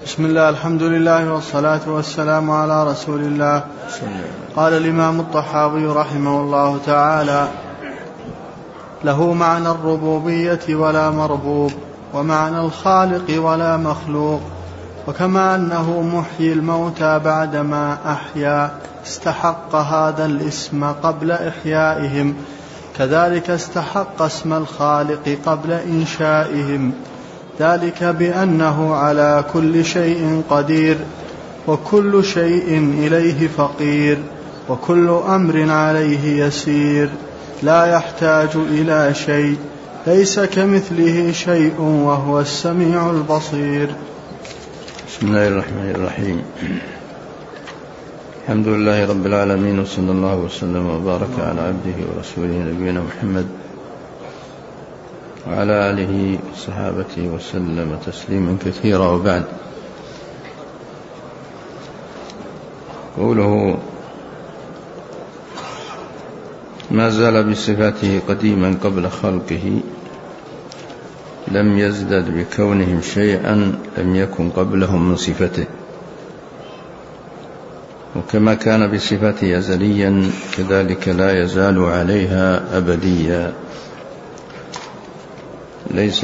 بسم الله، الحمد لله والصلاة والسلام على رسول الله. قال الإمام الطحاوي رحمه الله تعالى: له معنى الربوبية ولا مربوب، ومعنى الخالق ولا مخلوق. وكما أنه محيي الموتى بعدما أحيا استحق هذا الاسم قبل إحيائهم، كذلك استحق اسم الخالق قبل إنشائهم، ذلك بأنه على كل شيء قدير، وكل شيء إليه فقير، وكل أمر عليه يسير، لا يحتاج إلى شيء، ليس كمثله شيء، وهو السميع البصير. بسم الله الرحمن الرحيم. الحمد لله رب العالمين، وصلى الله وسلم وبارك على عبده ورسوله نبينا محمد وعلى آله وصحابته وسلم تسليما كثيرا. وبعد، قوله ما زال بصفاته قديما قبل خلقه، لم يزدد بكونهم شيئا لم يكن قبلهم من صفته، وكما كان بصفاته أزليا كذلك لا يزال عليها أبديا. ليس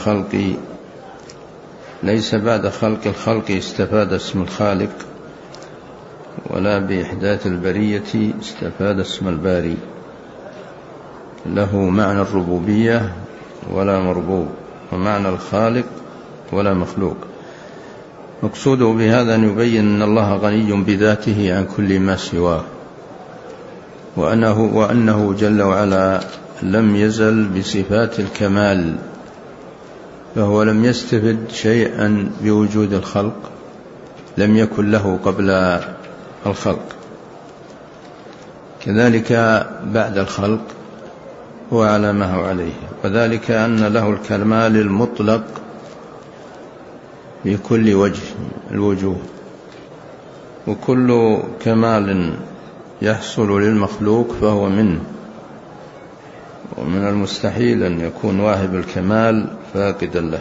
بعد خلق الخلق استفاد اسم الخالق، ولا بإحداث البرية استفاد اسم الباري. له معنى الربوبية ولا مربوب، ومعنى الخالق ولا مخلوق. مقصوده بهذا أن يبين أن الله غني بذاته عن كل ما سواه، وأنه جل وعلا لم يزل بصفات الكمال، فهو لم يستفد شيئا بوجود الخلق لم يكن له قبل الخلق، كذلك بعد الخلق هو على ما هو عليه، وذلك أن له الكمال المطلق في كل وجه الوجوه، وكل كمال يحصل للمخلوق فهو منه، ومن المستحيل أن يكون واهب الكمال فاقدا له،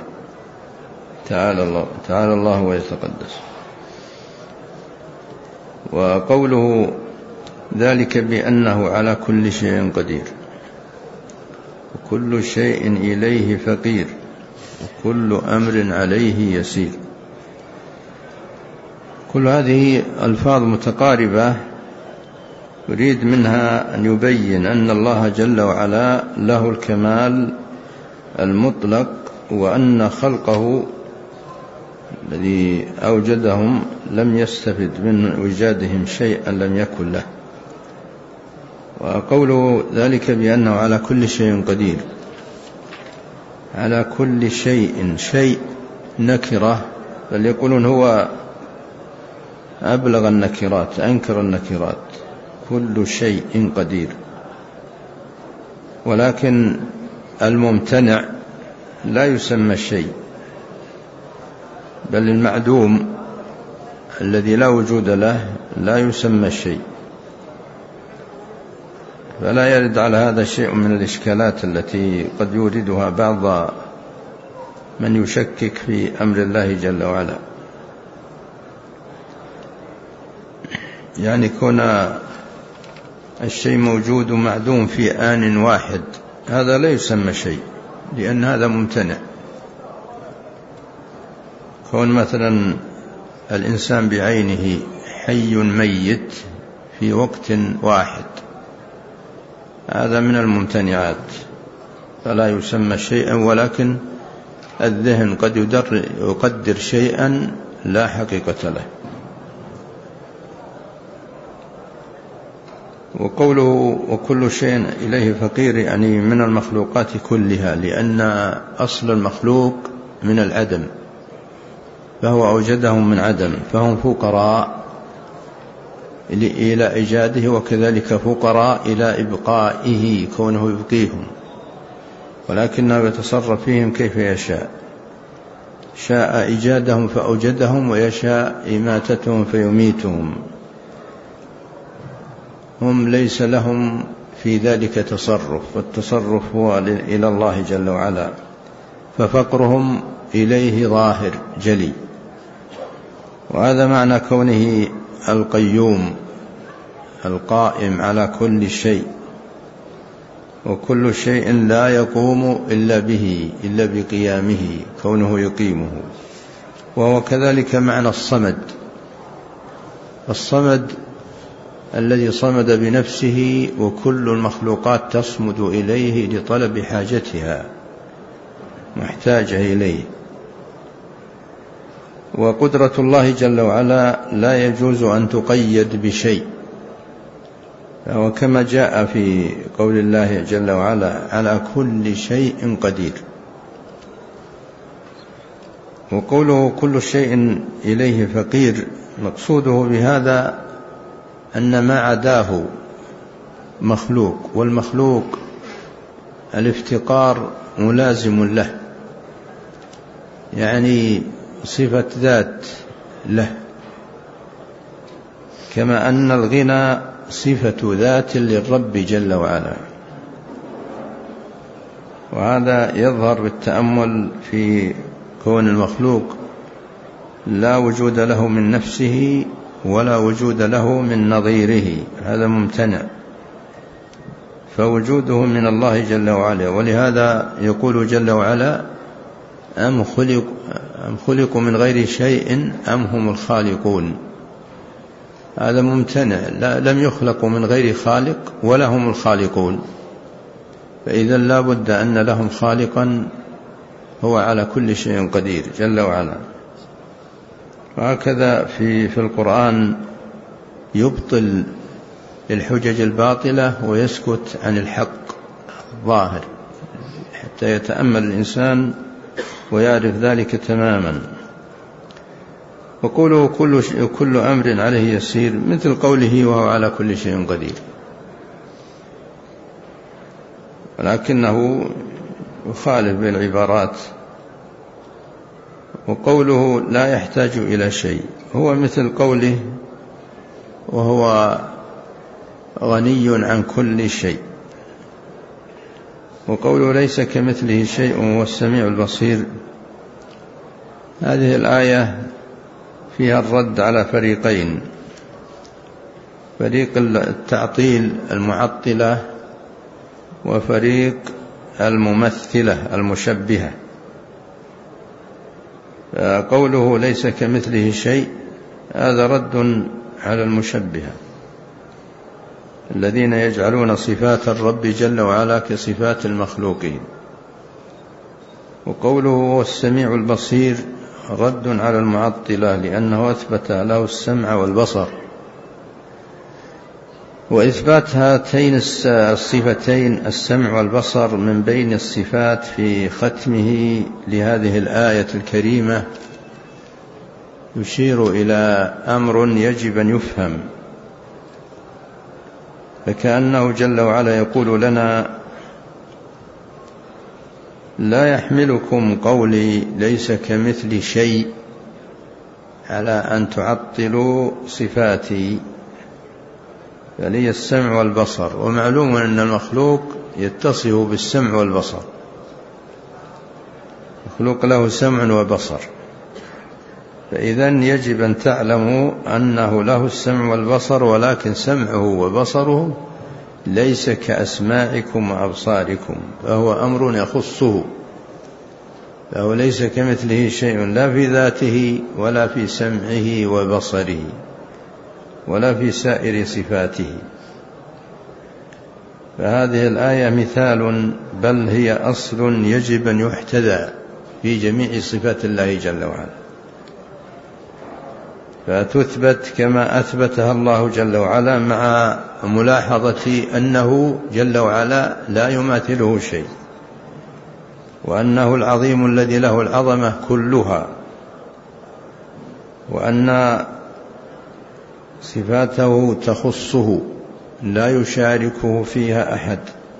تعالى الله ويتقدس. وقوله ذلك بأنه على كل شيء قدير، وكل شيء إليه فقير، وكل أمر عليه يسير. كل هذه ألفاظ متقاربة يريد منها أن يبين أن الله جل وعلا له الكمال المطلق، وأن خلقه الذي أوجدهم لم يستفد من وجادهم شيئا لم يكن له. وقوله ذلك بأنه على كل شيء قدير، على كل شيء نكرة، بل يقولون هو أبلغ النكرات أنكر النكرات، كل شيء قدير. ولكن الممتنع لا يسمى الشيء، بل المعدوم الذي لا وجود له لا يسمى الشيء. فلا يرد على هذا شيء من الإشكالات التي قد يوردها بعض من يشكك في أمر الله جل وعلا، يعني كون الشيء موجود معدوم في آن واحد، هذا لا يسمى شيء، لأن هذا ممتنع. كون مثلا الإنسان بعينه حي ميت في وقت واحد، هذا من الممتنعات، فلا يسمى شيئا، ولكن الذهن قد يقدر شيئا لا حقيقة له. وقوله وكل شيء إليه فقير، يعني من المخلوقات كلها، لأن أصل المخلوق من العدم، فهو أوجدهم من عدم، فهم فقراء إلى إيجاده، وكذلك فقراء إلى إبقائه كونه يبقيهم، ولكنه يتصرف فيهم كيف يشاء، شاء إيجادهم فأوجدهم، ويشاء إماتتهم فيميتهم. هم ليس لهم في ذلك تصرف، والتصرف هو إلى الله جل وعلا، ففقرهم إليه ظاهر جلي، وهذا معنى كونه القيوم القائم على كل شيء، وكل شيء لا يقوم إلا به، إلا بقيامه، كونه يقيمه. وهو كذلك معنى الصمد، الصمد الذي صمد بنفسه، وكل المخلوقات تصمد إليه لطلب حاجتها، محتاجة إليه. وقدرة الله جل وعلا لا يجوز أن تقيد بشيء، وكما جاء في قول الله جل وعلا على كل شيء قدير. وقوله كل شيء إليه فقير، مقصوده بهذا أن ما عداه مخلوق، والمخلوق الافتقار ملازم له، يعني صفة ذات له، كما أن الغنى صفة ذات للرب جل وعلا. وهذا يظهر بالتأمل في كون المخلوق لا وجود له من نفسه ولا وجود له من نظيره، هذا ممتنع، فوجوده من الله جل وعلا. ولهذا يقول جل وعلا أم خلقوا من غير شيء أم هم الخالقون، هذا ممتنع، لم يخلقوا من غير خالق ولا هم الخالقون، فإذا لا بد أن لهم خالقا هو على كل شيء قدير جل وعلا. وهكذا في القرآن يبطل الحجج الباطلة ويسكت عن الحق الظاهر حتى يتأمل الإنسان ويعرف ذلك تماما. وقوله كل أمر عليه يسير، مثل قوله وهو على كل شيء قدير، ولكنه يخالف بالعبارات. وقوله لا يحتاج إلى شيء هو مثل قوله وهو غني عن كل شيء. وقوله ليس كمثله شيء وهو السميع البصير، هذه الآية فيها الرد على فريقين: فريق التعطيل المعطلة، وفريق الممثلة المشبهة. قوله ليس كمثله شيء هذا رد على المشبهة الذين يجعلون صفات الرب جل وعلا كصفات المخلوقين. وقوله هو السميع البصير رد على المعطلة، لأنه أثبت له السمع والبصر. وإثبات هاتين الصفتين السمع والبصر من بين الصفات في ختمه لهذه الآية الكريمة يشير إلى أمر يجب أن يفهم، فكأنه جل وعلا يقول لنا: لا يحملكم قولي ليس كمثل شيء على أن تعطلوا صفاتي، فلي السمع والبصر. ومعلوم أن المخلوق يتصف بالسمع والبصر، مخلوق له سمع وبصر، فإذن يجب أن تعلموا أنه له السمع والبصر، ولكن سمعه وبصره ليس كأسماعكم وأبصاركم، فهو أمر يخصه، فهو ليس كمثله شيء لا في ذاته ولا في سمعه وبصره ولا في سائر صفاته. فهذه الآية مثال، بل هي أصل يجب أن يحتذى في جميع صفات الله جل وعلا، فتثبت كما أثبتها الله جل وعلا، مع ملاحظة أنه جل وعلا لا يماثله شيء، وأنه العظيم الذي له العظمة كلها، وأن صفاته تخصه لا يشاركه فيها أحد،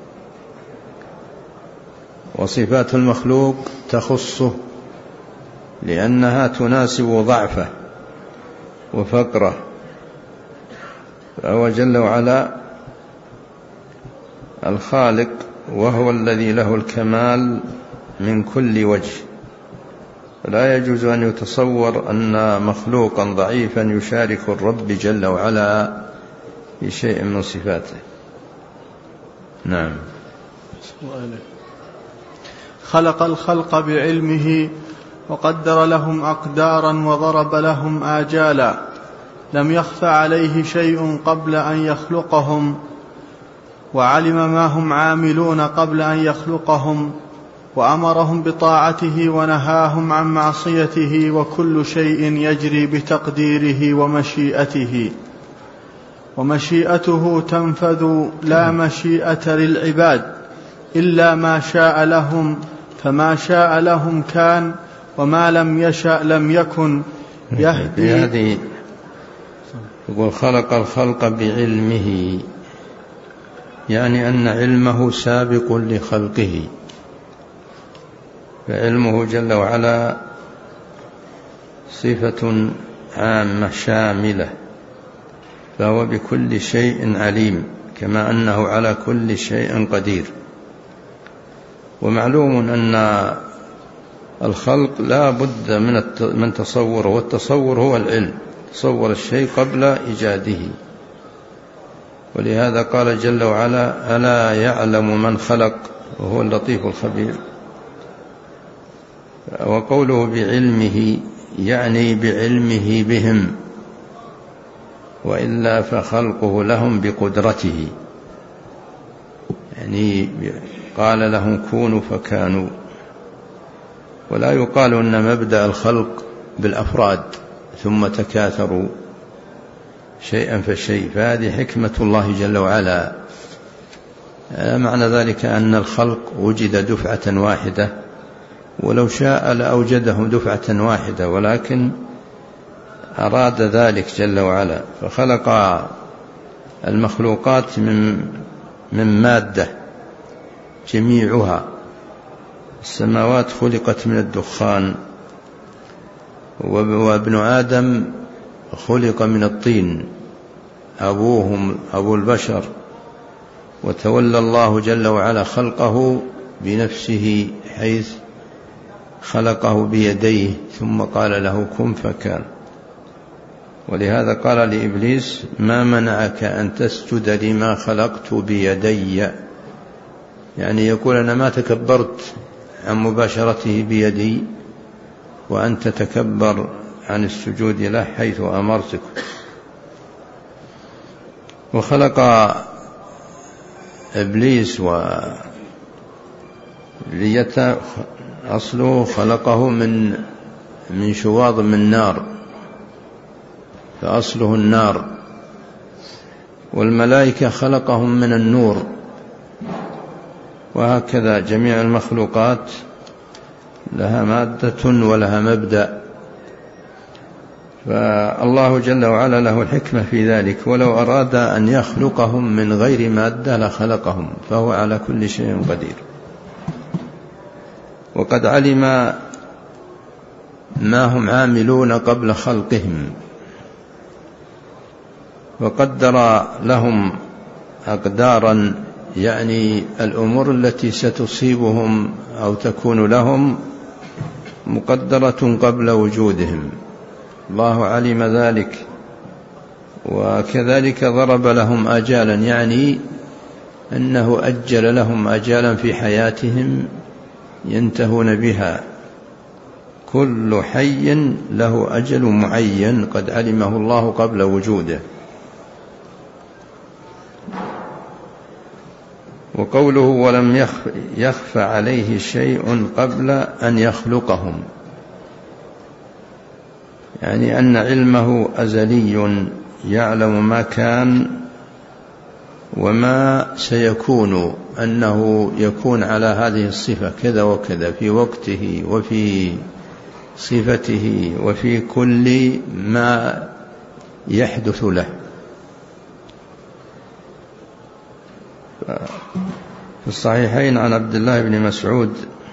وصفات المخلوق تخصه لأنها تناسب ضعفه وفقره، فهو جل وعلا الخالق، وهو الذي له الكمال من كل وجه، لا يجوز أن يتصور أن مخلوقا ضعيفا يشارك الرب جل وعلا في شيء من صفاته. نعم. خلق الخلق بعلمه وقدر لهم أقدارا وضرب لهم آجالا، لم يخف عليه شيء قبل أن يخلقهم، وعلم ما هم عاملون قبل أن يخلقهم، وأمرهم بطاعته ونهاهم عن معصيته، وكل شيء يجري بتقديره ومشيئته، ومشيئته تنفذ لا مشيئة للعباد إلا ما شاء لهم، فما شاء لهم كان، وما لم يشأ لم يكن. يهدي يقول خلق الخلق بعلمه، يعني أن علمه سابق لخلقه، فعلمه جل وعلا صفة عامة شاملة، فهو بكل شيء عليم، كما أنه على كل شيء قدير. ومعلوم أن الخلق لا بد من تصور، والتصور هو العلم، تصور الشيء قبل إيجاده. ولهذا قال جل وعلا: ألا يعلم من خلق وهو اللطيف الخبير. وقوله بعلمه يعني بعلمه بهم، وإلا فخلقه لهم بقدرته، يعني قال لهم كونوا فكانوا. ولا يقال أن مبدأ الخلق بالأفراد ثم تكاثروا شيئا فشيء، فهذه حكمة الله جل وعلا. معنى ذلك أن الخلق وجد دفعة واحدة، ولو شاء لأوجدهم دفعة واحدة، ولكن أراد ذلك جل وعلا، فخلق المخلوقات من مادة جميعها. السماوات خلقت من الدخان، وابن آدم خلق من الطين، أبوهم أبو البشر، وتولى الله جل وعلا خلقه بنفسه، حيث خلقه بيديه ثم قال له كن فكان. ولهذا قال لإبليس: ما منعك أن تسجد لما خلقت بيدي، يعني يقول أنا ما تكبرت عن مباشرته بيدي وأنت تكبر عن السجود له حيث أمرتك. وخلق إبليس وذريته، أصله خلقه من شواظ من نار، فأصله النار. والملائكة خلقهم من النور، وهكذا جميع المخلوقات لها مادة ولها مبدأ، فالله جل وعلا له الحكمة في ذلك. ولو أراد أن يخلقهم من غير مادة لخلقهم، فهو على كل شيء قدير. وقد علم ما هم عاملون قبل خلقهم، وقدر لهم أقدارا، يعني الأمور التي ستصيبهم أو تكون لهم مقدرة قبل وجودهم، الله علم ذلك. وكذلك ضرب لهم آجالا، يعني أنه أجل لهم آجالا في حياتهم ينتهون بها، كل حي له أجل معين قد علمه الله قبل وجوده. وقوله ولم يخف عليه شيء قبل أن يخلقهم، يعني أن علمه أزلي، يعلم ما كان وما سيكون، أنه يكون على هذه الصفة كذا وكذا في وقته وفي صفته وفي كل ما يحدث له. في الصحيحين عن عبد الله بن مسعود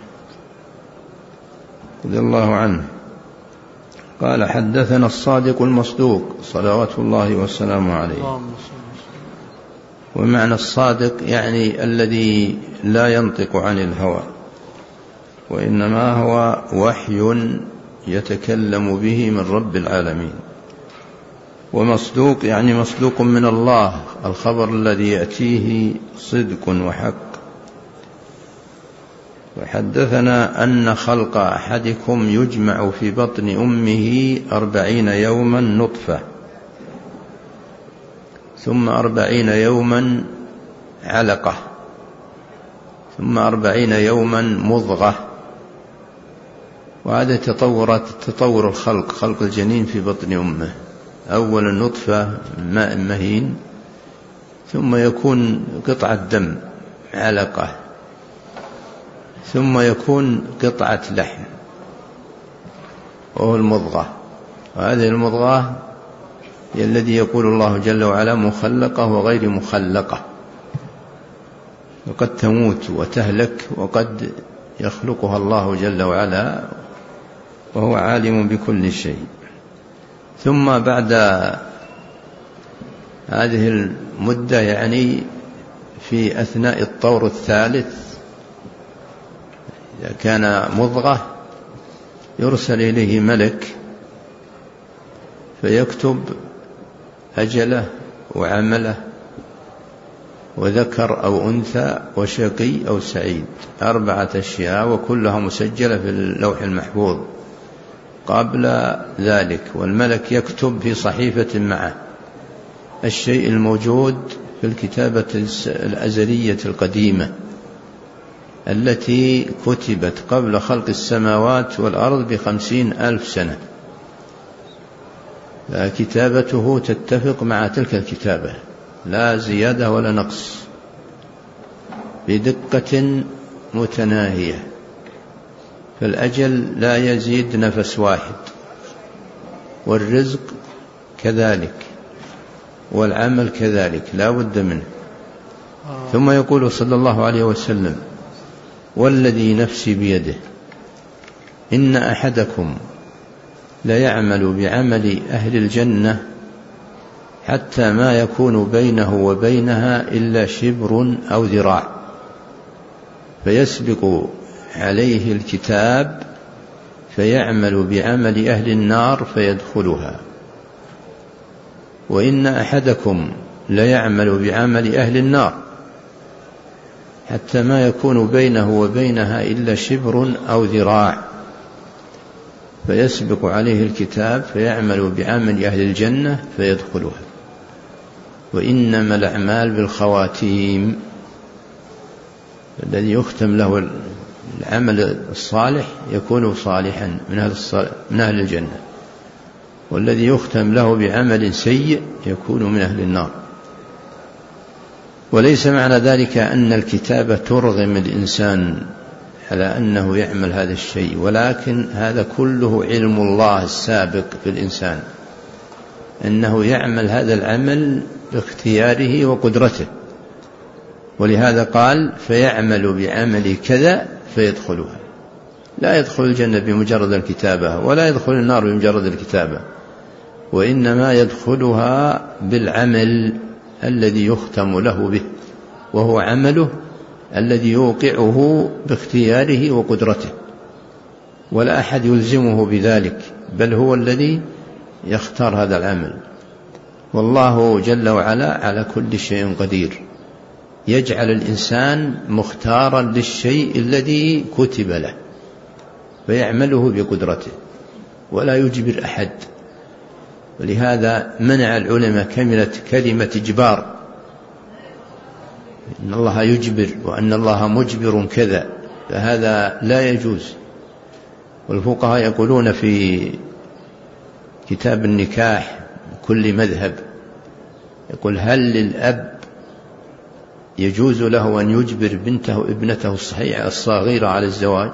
رضي الله عنه قال: حدثنا الصادق المصدوق صلوات الله وسلامه عليه. ومعنى الصادق يعني الذي لا ينطق عن الهوى، وإنما هو وحي يتكلم به من رب العالمين. ومصدوق يعني مصدوق من الله، الخبر الذي يأتيه صدق وحق. وحدثنا أن خلق أحدكم يجمع في بطن أمه 40 يوما نطفة، ثم 40 يوما علقة، ثم 40 يوما مضغة. وهذا تطور الخلق، خلق الجنين في بطن أمه. أولا نطفة ماء مهين، ثم يكون قطعة دم علقة، ثم يكون قطعة لحم وهو المضغة. وهذه المضغة هي الذي يقول الله جل وعلا مخلقة وغير مخلقة، وقد تموت وتهلك وقد يخلقها الله جل وعلا وهو عالم بكل شيء. ثم بعد هذه المدة يعني في أثناء الطور الثالث إذا كان مضغة يرسل إليه ملك فيكتب أجله وعمله وذكر أو أنثى وشقي أو سعيد، 4 أشياء وكلها مسجلة في اللوح المحفوظ قبل ذلك. والملك يكتب في صحيفة معه الشيء الموجود في الكتابة الأزلية القديمة التي كتبت قبل خلق السماوات والأرض ب50,000 سنة، فكتابته تتفق مع تلك الكتابة لا زيادة ولا نقص بدقة متناهية. فالأجل لا يزيد نفس واحد، والرزق كذلك، والعمل كذلك لا بد منه. ثم يقول صلى الله عليه وسلم والذي نفسي بيده إن أحدكم ليعمل بعمل أهل الجنة حتى ما يكون بينه وبينها إلا شبر أو ذراع، فيسبق عليه الكتاب فيعمل بعمل أهل النار فيدخلها. وإن أحدكم ليعمل بعمل أهل النار حتى ما يكون بينه وبينها إلا شبر أو ذراع، فيسبق عليه الكتاب فيعمل بعمل أهل الجنة فيدخلها. وإنما الأعمال بالخواتيم، الذي يختم له العمل الصالح يكون صالحا من أهل الجنة، والذي يختم له بعمل سيء يكون من أهل النار. وليس معنى ذلك أن الكتابة ترغم الإنسان على أنه يعمل هذا الشيء، ولكن هذا كله علم الله السابق في الإنسان أنه يعمل هذا العمل باختياره وقدرته. ولهذا قال فيعمل بعمل كذا فيدخلها. لا يدخل الجنة بمجرد الكتابة، ولا يدخل النار بمجرد الكتابة، وإنما يدخلها بالعمل الذي يختم له به، وهو عمله الذي يوقعه باختياره وقدرته، ولا أحد يلزمه بذلك، بل هو الذي يختار هذا العمل. والله جل وعلا على كل شيء قدير، يجعل الإنسان مختارا للشيء الذي كتب له فيعمله بقدرته ولا يجبر أحد. ولهذا منع العلماء كلمة إجبار، إن الله يجبر وأن الله مجبر كذا، فهذا لا يجوز. والفقهاء يقولون في كتاب النكاح كل مذهب يقول هل للأب يجوز له أن يجبر ابنته الصغيرة على الزواج؟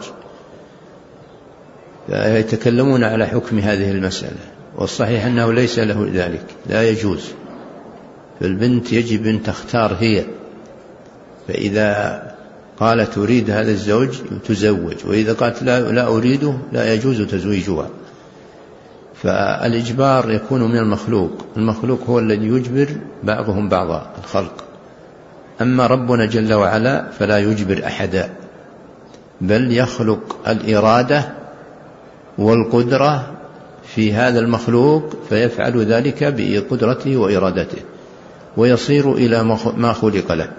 فيتكلمون على حكم هذه المسألة، والصحيح أنه ليس له ذلك، لا يجوز. فالبنت يجب أن تختار هي، فإذا قالت أريد هذا الزوج تزوج، وإذا قالت لا أريده لا يجوز تزويجها. فالإجبار يكون من المخلوق هو الذي يجبر بعضهم بعضا الخلق. أما ربنا جل وعلا فلا يجبر أحدا، بل يخلق الإرادة والقدرة في هذا المخلوق، فيفعل ذلك بقدرته وإرادته ويصير إلى ما خلق له.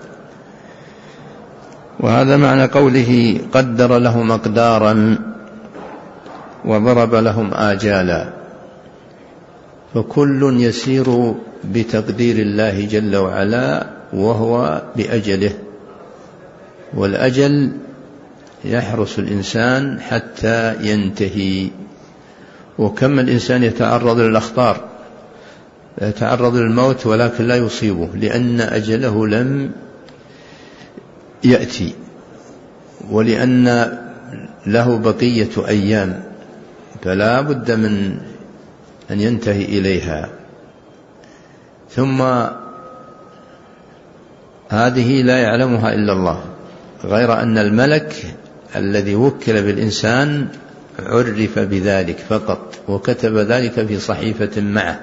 وهذا معنى قوله قدر لهم أقدارا وضرب لهم آجالا، فكل يسير بتقدير الله جل وعلا وهو بأجله، والأجل يحرس الإنسان حتى ينتهي. وكم الإنسان يتعرض للأخطار، يتعرض للموت ولكن لا يصيبه لأن أجله لم يأتي، ولأن له بقية أيام، فلا بد من أن ينتهي إليها. ثم هذه لا يعلمها إلا الله، غير أن الملك الذي وكل بالإنسان عرف بذلك فقط، وكتب ذلك في صحيفة معه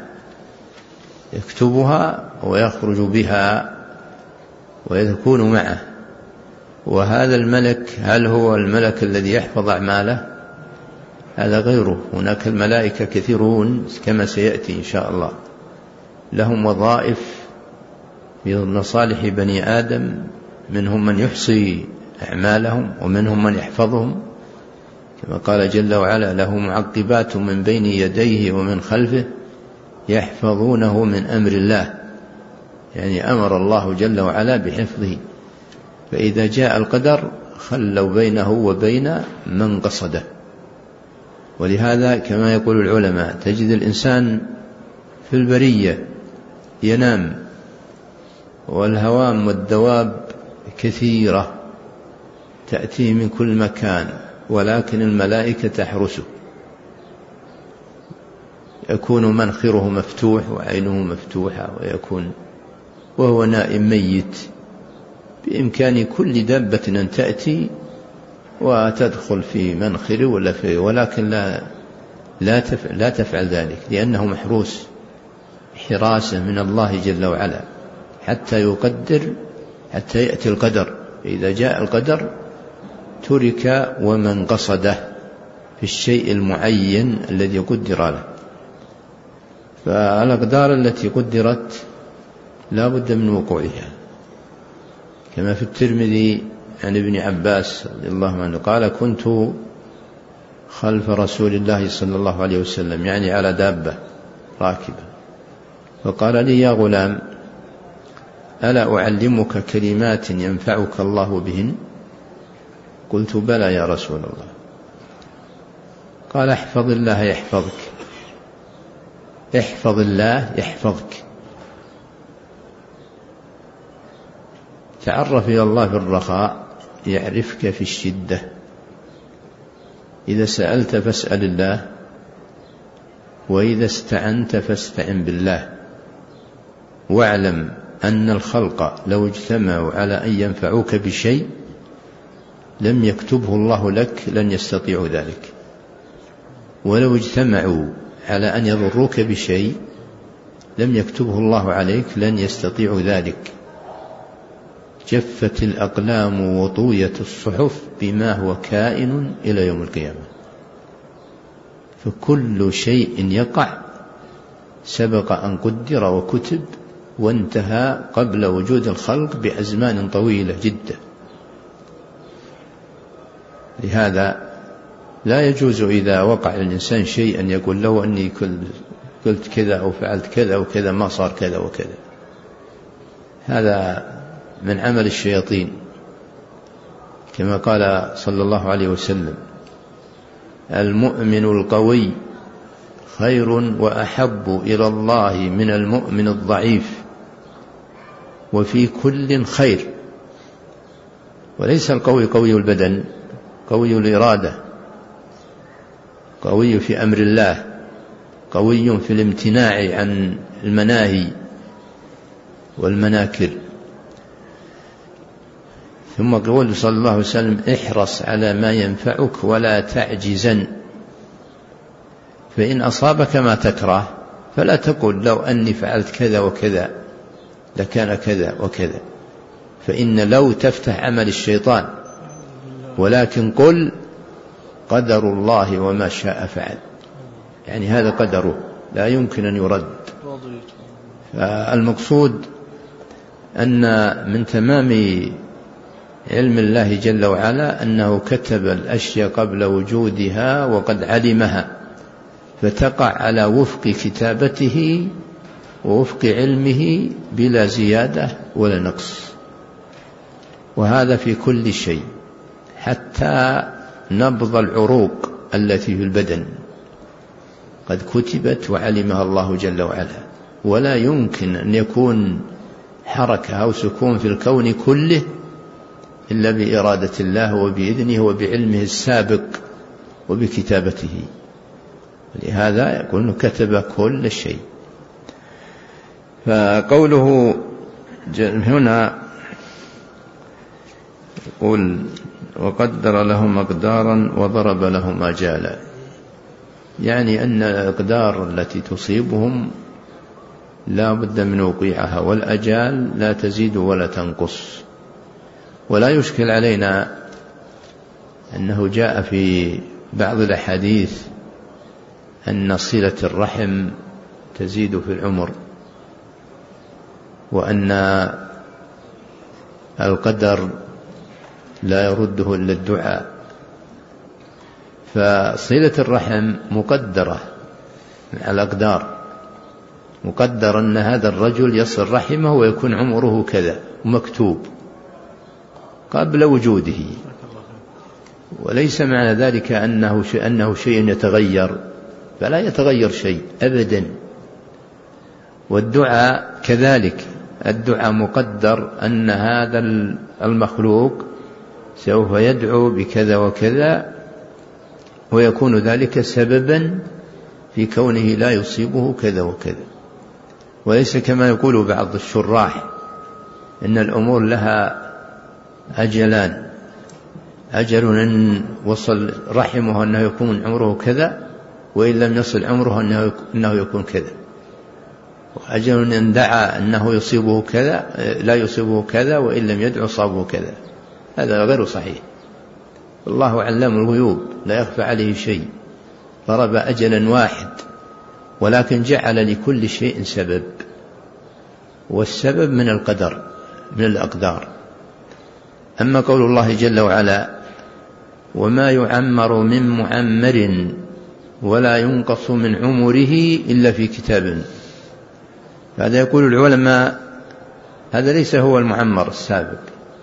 يكتبها ويخرج بها ويكون معه. وهذا الملك هل هو الملك الذي يحفظ أعماله؟ هذا غيره. هناك الملائكة كثيرون كما سيأتي إن شاء الله، لهم وظائف في مصالح بني آدم، منهم من يحصي أعمالهم ومنهم من يحفظهم، كما قال جل وعلا له معقبات من بين يديه ومن خلفه يحفظونه من أمر الله، يعني أمر الله جل وعلا بحفظه. فإذا جاء القدر خلوا بينه وبين من قصده. ولهذا كما يقول العلماء تجد الإنسان في البرية ينام والهوام والدواب كثيرة تأتيه من كل مكان، ولكن الملائكة تحرسه، يكون منخره مفتوح وعينه مفتوحة وهو نائم ميت، بإمكان كل دابة أن تأتي وتدخل في منخره ولا فيه، ولكن لا تفعل ذلك لأنه محروس حراسة من الله جل وعلا حتى يقدر، حتى يأتي القدر. إذا جاء القدر ترك ومن قصده في الشيء المعين الذي قدر له. فالأقدار التي قدرت لا بد من وقوعها، كما في الترمذي عن ابن عباس رضي الله عنه قال كنت خلف رسول الله صلى الله عليه وسلم، يعني على دابة راكبة، فقال لي يا غلام ألا أعلمك كلمات ينفعك الله بهن؟ قلت بلى يا رسول الله. قال احفظ الله يحفظك، احفظ الله يحفظك، تعرف إلى الله في الرخاء يعرفك في الشدة، إذا سألت فاسأل الله، وإذا استعنت فاستعن بالله، واعلم أن الخلق لو اجتمعوا على أن ينفعوك بشيء لم يكتبه الله لك لن يستطيعوا ذلك، ولو اجتمعوا على أن يضروك بشيء لم يكتبه الله عليك لن يستطيعوا ذلك. جفت الأقلام وطويت الصحف بما هو كائن إلى يوم القيامة. فكل شيء يقع سبق أن قدر وكتب وانتهى قبل وجود الخلق بأزمان طويلة جدا. لهذا لا يجوز إذا وقع الإنسان شيء أن يقول لو أني قلت كذا أو فعلت كذا وكذا ما صار كذا وكذا، هذا من عمل الشياطين، كما قال صلى الله عليه وسلم المؤمن القوي خير وأحب إلى الله من المؤمن الضعيف، وفي كل خير. وليس القوي قوي البدن، قوي الإرادة، قوي في أمر الله، قوي في الامتناع عن المناهي والمناكر. ثم قال صلى الله عليه وسلم احرص على ما ينفعك ولا تعجزن، فإن أصابك ما تكره فلا تقل لو أني فعلت كذا وكذا لكان كذا وكذا، فإن لو تفتح عمل الشيطان، ولكن قل قدر الله وما شاء فعل، يعني هذا قدره لا يمكن أن يرد. المقصود أن من تمام علم الله جل وعلا أنه كتب الأشياء قبل وجودها وقد علمها، فتقع على وفق كتابته ووفق علمه بلا زيادة ولا نقص. وهذا في كل شيء، حتى نبض العروق التي في البدن قد كتبت وعلمها الله جل وعلا، ولا يمكن أن يكون حركة أو سكون في الكون كله إلا بإرادة الله وبإذنه وبعلمه السابق وبكتابته. لهذا يقول كتب كل شيء. فقوله هنا يقول وقدر لهم أقدارا وضرب لهم آجالا، يعني أن الأقدار التي تصيبهم لا بد من وقوعها، والأجال لا تزيد ولا تنقص. ولا يشكل علينا أنه جاء في بعض الأحاديث أن صلة الرحم تزيد في العمر، وأن القدر لا يرده إلا الدعاء. فصلة الرحم مقدرة على الأقدار، مقدر أن هذا الرجل يصل رحمه ويكون عمره كذا، مكتوب قبل وجوده. وليس معنى ذلك أنه شيء يتغير، فلا يتغير شيء أبدا. والدعاء كذلك، الدعاء مقدر أن هذا المخلوق سوف يدعو بكذا وكذا، ويكون ذلك سببا في كونه لا يصيبه كذا وكذا. وليس كما يقول بعض الشراح إن الأمور لها أجلان، أجل أن وصل رحمه أنه يكون عمره كذا، وإن لم يصل عمره أنه يكون كذا، وأجل أن دعا أنه يصيبه كذا لا يصيبه كذا، وإن لم يدعو صابه كذا. هذا غير صحيح. الله علام الغيوب لا يخفى عليه شيء، ضرب أجلا واحد، ولكن جعل لكل شيء سبب، والسبب من القدر من الأقدار. أما قول الله جل وعلا وما يعمر من معمر ولا ينقص من عمره إلا في كتاب، هذا يقول العلماء هذا ليس هو المعمر السابق،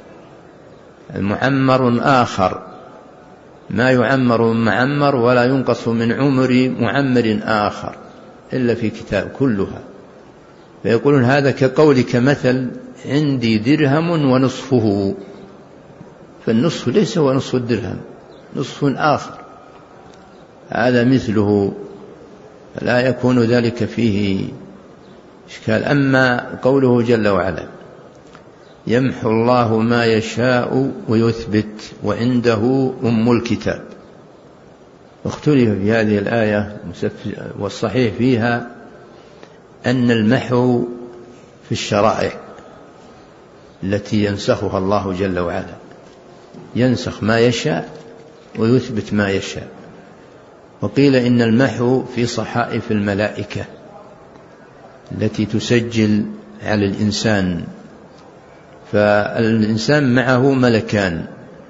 المعمر آخر، ما يعمر من معمر ولا ينقص من عمر معمر آخر إلا في كتاب كلها. فيقولون هذا كقولك مثل عندي درهم ونصفه، فالنصف ليس هو نصف الدرهم، نصف آخر هذا مثله، لا يكون ذلك فيه إشكال. أما قوله جل وعلا يمحو الله ما يشاء ويثبت وعنده أم الكتاب، اختلف في هذه الآية، والصحيح فيها أن المحو في الشرائع التي ينسخها الله جل وعلا، ينسخ ما يشاء ويثبت ما يشاء. وقيل إن المحو في صحائف الملائكة التي تسجل على الإنسان، فالإنسان معه ملكان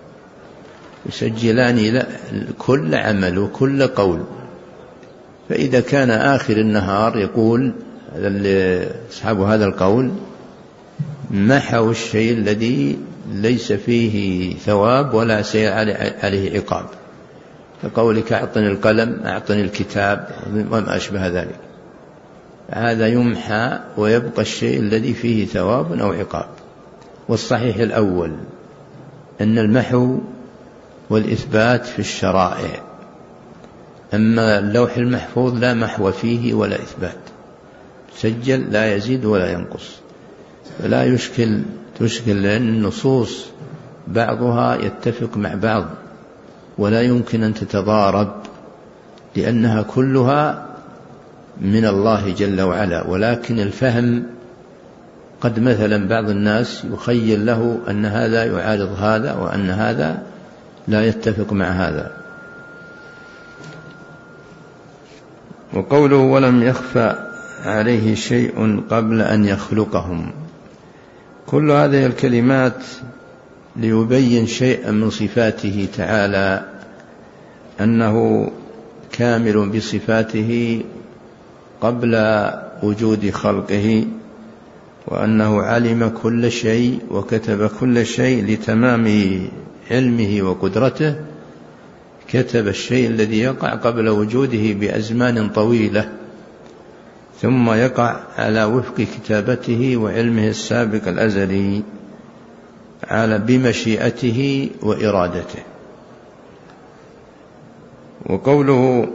يسجلان كل عمل وكل قول، فإذا كان آخر النهار يقول أصحاب هذا القول محوا الشيء الذي ليس فيه ثواب ولا شيء عليه عقاب، كقولك أعطني القلم أعطني الكتاب وما أشبه ذلك، هذا يمحى ويبقى الشيء الذي فيه ثواب أو عقاب. والصحيح الأول أن المحو والإثبات في الشرائع، أما اللوح المحفوظ لا محو فيه ولا إثبات، سجل لا يزيد ولا ينقص. فلا تشكل لأن النصوص بعضها يتفق مع بعض ولا يمكن أن تتضارب، لأنها كلها من الله جل وعلا. ولكن الفهم قد مثلا بعض الناس يخيل له أن هذا يعارض هذا وأن هذا لا يتفق مع هذا، وقوله ولم يخفى عليه شيء قبل أن يخلقهم، كل هذه الكلمات ليبين شيئا من صفاته تعالى، أنه كامل بصفاته قبل وجود خلقه، وأنه علم كل شيء وكتب كل شيء لتمام علمه وقدرته. كتب الشيء الذي يقع قبل وجوده بأزمان طويلة، ثم يقع على وفق كتابته وعلمه السابق الأزلي بمشيئته وإرادته. وقوله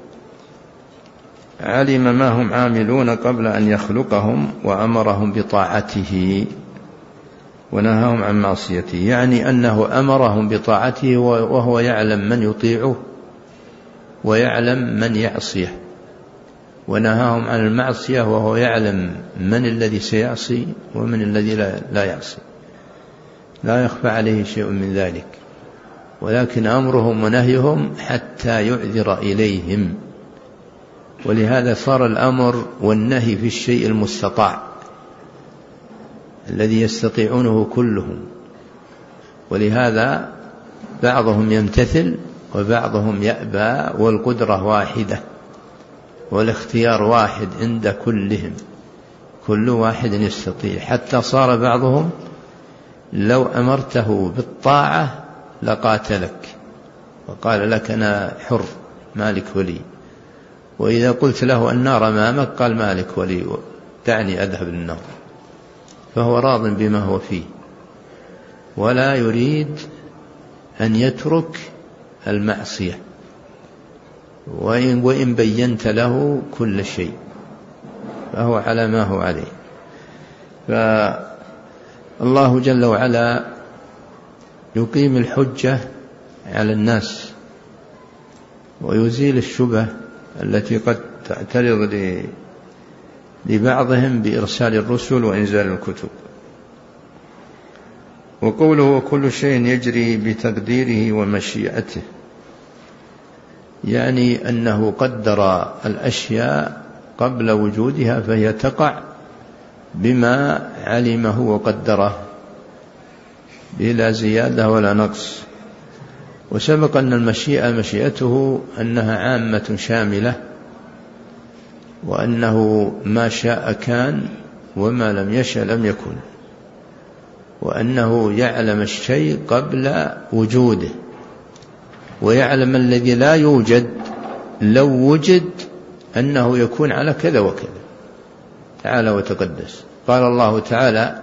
علم ما هم عاملون قبل أن يخلقهم وأمرهم بطاعته ونهاهم عن معصيته، يعني أنه أمرهم بطاعته وهو يعلم من يطيعه ويعلم من يعصيه، ونهاهم عن المعصية وهو يعلم من الذي سيعصي ومن الذي لا يعصي، لا يخفى عليه شيء من ذلك، ولكن أمرهم ونهيهم حتى يعذر إليهم. ولهذا صار الأمر والنهي في الشيء المستطاع الذي يستطيعونه كلهم، ولهذا بعضهم يمتثل وبعضهم يأبى، والقدرة واحدة والاختيار واحد عند كلهم، كل واحد يستطيع. حتى صار بعضهم لو أمرته بالطاعة لقاتلك وقال لك أنا حر مالك ولي، وإذا قلت له النار أمامك قال مالك ولي دعني أذهب للنار، فهو راض بما هو فيه ولا يريد أن يترك المعصية وإن بينت له كل شيء فهو على ما هو عليه. فالله جل وعلا يقيم الحجة على الناس ويزيل الشبه التي قد تعترض لبعضهم بإرسال الرسل وإنزال الكتب. وقوله كل شيء يجري بتقديره ومشيئته، يعني أنه قدر الأشياء قبل وجودها فهي تقع بما علمه وقدره بلا زيادة ولا نقص. وسبق أن المشيئة مشيئته أنها عامة شاملة، وأنه ما شاء كان وما لم يشأ لم يكن، وأنه يعلم الشيء قبل وجوده، ويعلم الذي لا يوجد لو وجد أنه يكون على كذا وكذا تعالى وتقدس. قال الله تعالى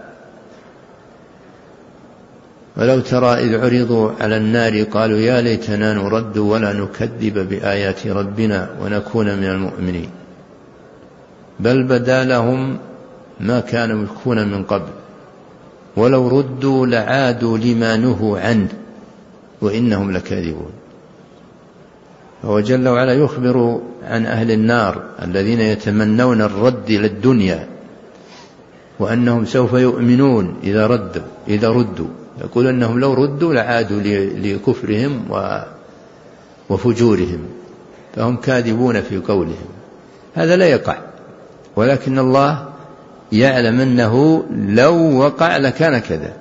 ولو ترى إذ عرضوا على النار قالوا يا ليتنا نرد ولا نكذب بآيات ربنا ونكون من المؤمنين بل بدا لهم ما كانوا يخفون من قبل ولو ردوا لعادوا لما نهوا عنه وإنهم لكاذبون. فهو جل وعلا يخبر عن أهل النار الذين يتمنون الرد إلى الدنيا، وأنهم سوف يؤمنون إذا ردوا، يقول أنهم لو ردوا لعادوا لكفرهم وفجورهم، فهم كاذبون في قولهم. هذا لا يقع، ولكن الله يعلم أنه لو وقع لكان كذا،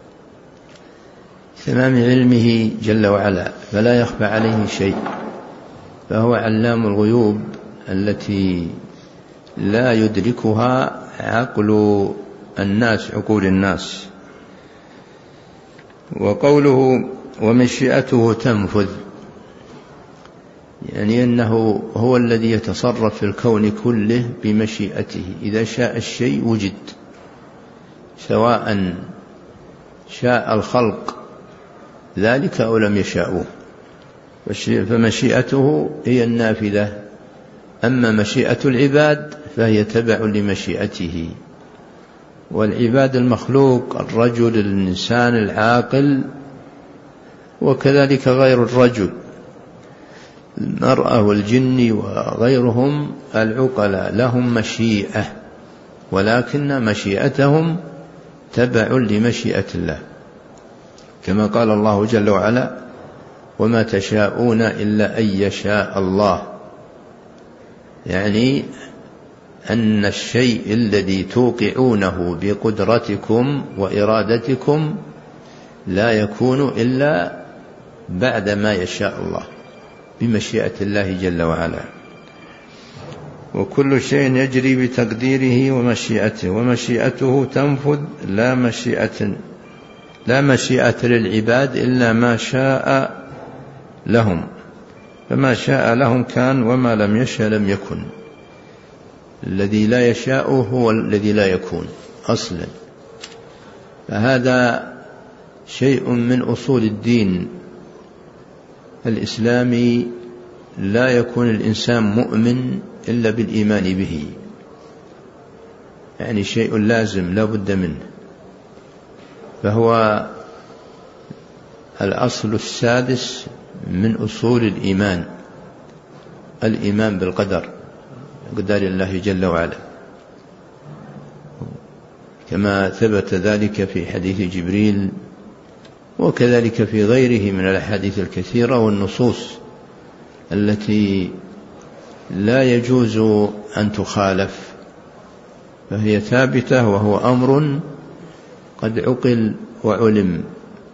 تمام علمه جل وعلا، فلا يخفى عليه شيء، فهو علام الغيوب التي لا يدركها عقول الناس. وقوله ومشيئته تنفذ، يعني أنه هو الذي يتصرف في الكون كله بمشيئته، إذا شاء الشيء وجد، سواء شاء الخلق ذلك أو لم يشاءوه، فمشيئته هي النافذة. أما مشيئة العباد فهي تبع لمشيئته، والعباد المخلوق الرجل الإنسان العاقل، وكذلك غير الرجل المرأة والجن وغيرهم العقلاء لهم مشيئة، ولكن مشيئتهم تبع لمشيئة الله، كما قال الله جل وعلا وما تشاءون إلا أن يشاء الله. يعني أن الشيء الذي توقعونه بقدرتكم وإرادتكم لا يكون إلا بعد ما يشاء الله بمشيئة الله جل وعلا. وكل شيء يجري بتقديره ومشيئته، ومشيئته تنفذ لا مشيئة للعباد إلا ما شاء لهم، فما شاء لهم كان وما لم يشاء لم يكن. الذي لا يشاء هو الذي لا يكون أصلا. فهذا شيء من أصول الدين الإسلامي، لا يكون الإنسان مؤمن إلا بالإيمان به، يعني شيء لازم لا بد منه. فهو الأصل السادس من أصول الإيمان، الإيمان بالقدر، قدر الله جل وعلا، كما ثبت ذلك في حديث جبريل، وكذلك في غيره من الأحاديث الكثيرة والنصوص التي لا يجوز أن تخالف، فهي ثابتة، وهو أمر قد عقل وعلم،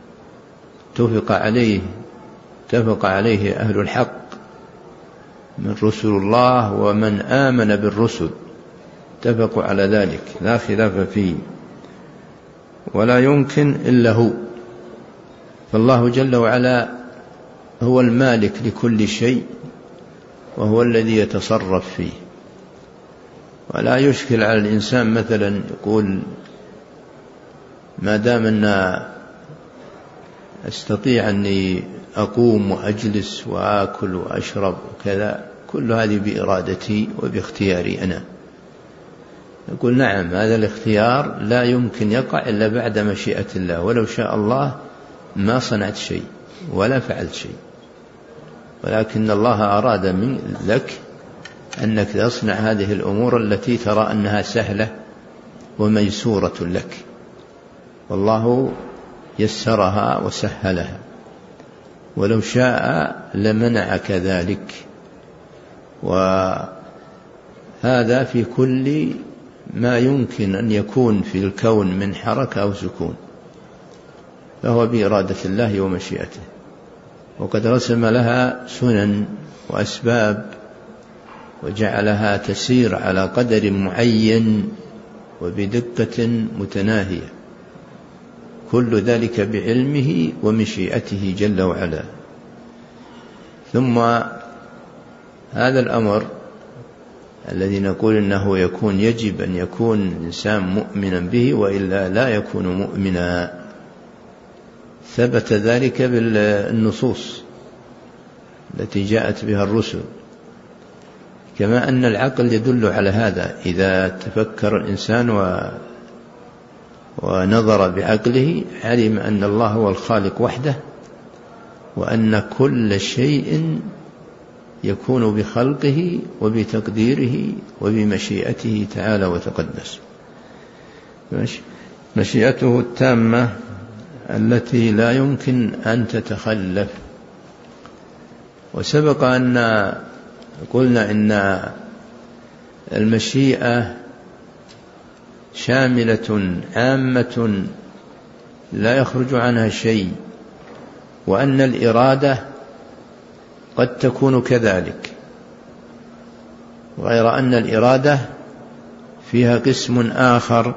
اتفق عليه أهل الحق من رسل الله ومن آمن بالرسل، اتفقوا على ذلك لا خلاف فيه، ولا يمكن إلا هو. فالله جل وعلا هو المالك لكل شيء، وهو الذي يتصرف فيه. ولا يشكل على الإنسان مثلا يقول ما دام أن أستطيع أني أقوم وأجلس وآكل وأشرب وكذا، كل هذه بإرادتي وباختياري أنا. يقول نعم، هذا الاختيار لا يمكن يقع إلا بعد مشيئة الله، ولو شاء الله ما صنعت شيء ولا فعلت شيء، ولكن الله أراد لك أنك تصنع هذه الأمور التي ترى أنها سهلة وميسورة لك، والله يسرها وسهلها، ولو شاء لمنعك ذلك. وهذا في كل ما يمكن أن يكون في الكون من حركة أو سكون، فهو بإرادة الله ومشيئته، وقد رسم لها سنن وأسباب وجعلها تسير على قدر معين وبدقة متناهية، كل ذلك بعلمه ومشيئته جل وعلا. ثم هذا الأمر الذي نقول إنه يجب أن يكون الإنسان مؤمنا به، وإلا لا يكون مؤمنا، ثبت ذلك بالنصوص التي جاءت بها الرسل، كما أن العقل يدل على هذا. إذا تفكر الإنسان ونظر بعقله علم أن الله هو الخالق وحده، وأن كل شيء يكون بخلقه وبتقديره وبمشيئته تعالى وتقدس. مشيئته التامة التي لا يمكن أن تتخلف. وسبق أن قلنا إن المشيئة شاملة عامة لا يخرج عنها شيء، وأن الإرادة قد تكون كذلك، غير أن الإرادة فيها قسم آخر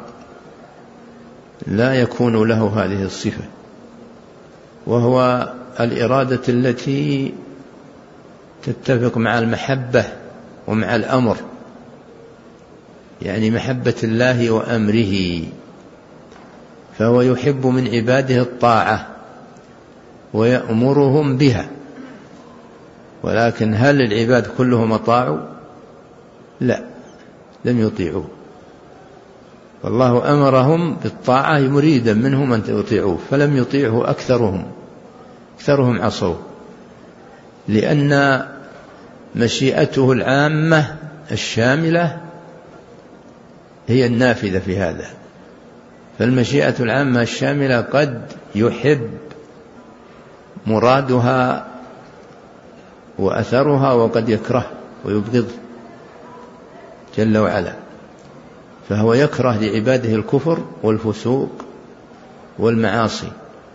لا يكون له هذه الصفة، وهو الإرادة التي تتفق مع المحبة ومع الأمر، يعني محبة الله وأمره، فهو يحب من عباده الطاعة ويأمرهم بها. ولكن هل العباد كلهم أطاعوا؟ لا، لم يطيعوا. والله أمرهم بالطاعة مريدا منهم أن يطيعوه، فلم يطيعه أكثرهم عصوه، لأن مشيئته العامة الشاملة هي النافذة في هذا. فالمشيئة العامة الشاملة قد يحب مرادها وأثرها، وقد يكره ويبغض، جل وعلا، فهو يكره لعباده الكفر والفسوق والمعاصي،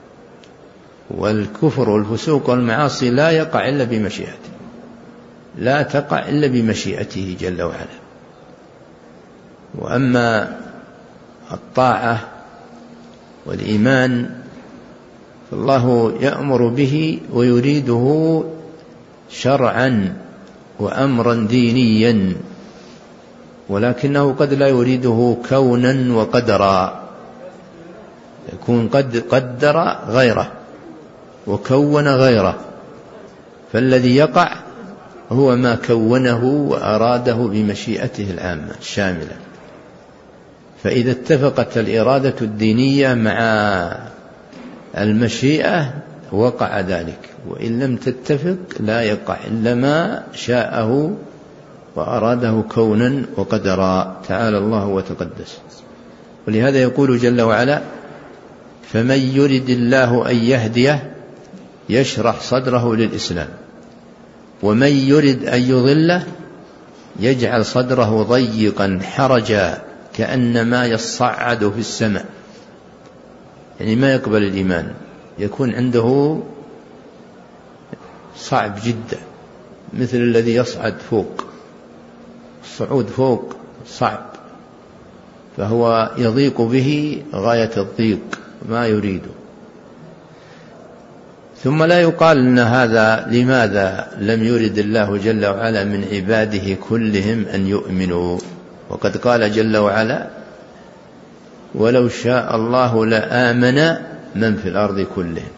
والكفر والفسوق والمعاصي لا يقع إلا بمشيئته، لا تقع إلا بمشيئته جل وعلا. وأما الطاعة والإيمان فالله يأمر به ويريده شرعا وأمرا دينيا، ولكنه قد لا يريده كونا وقدرا، يكون قد قدر غيره وكون غيره، فالذي يقع هو ما كونه وأراده بمشيئته العامة الشاملة. فإذا اتفقت الإرادة الدينية مع المشيئة وقع ذلك، وإن لم تتفق لا يقع إلا ما شاءه وأراده كونا وقدرا، تعالى الله وتقدس. ولهذا يقول جل وعلا: فمن يرد الله أن يهديه يشرح صدره للإسلام، ومن يرد أن يضله يجعل صدره ضيقا حرجا كأنما يصعد في السماء، يعني ما يقبل الإيمان، يكون عنده صعب جدا، مثل الذي يصعد فوق، الصعود فوق صعب، فهو يضيق به غاية الضيق ما يريده. ثم لا يقال أن هذا لماذا لم يرد الله جل وعلا من عباده كلهم أن يؤمنوا، وقد قال جل وعلا: ولو شاء الله لآمن من في الأرض كلهم.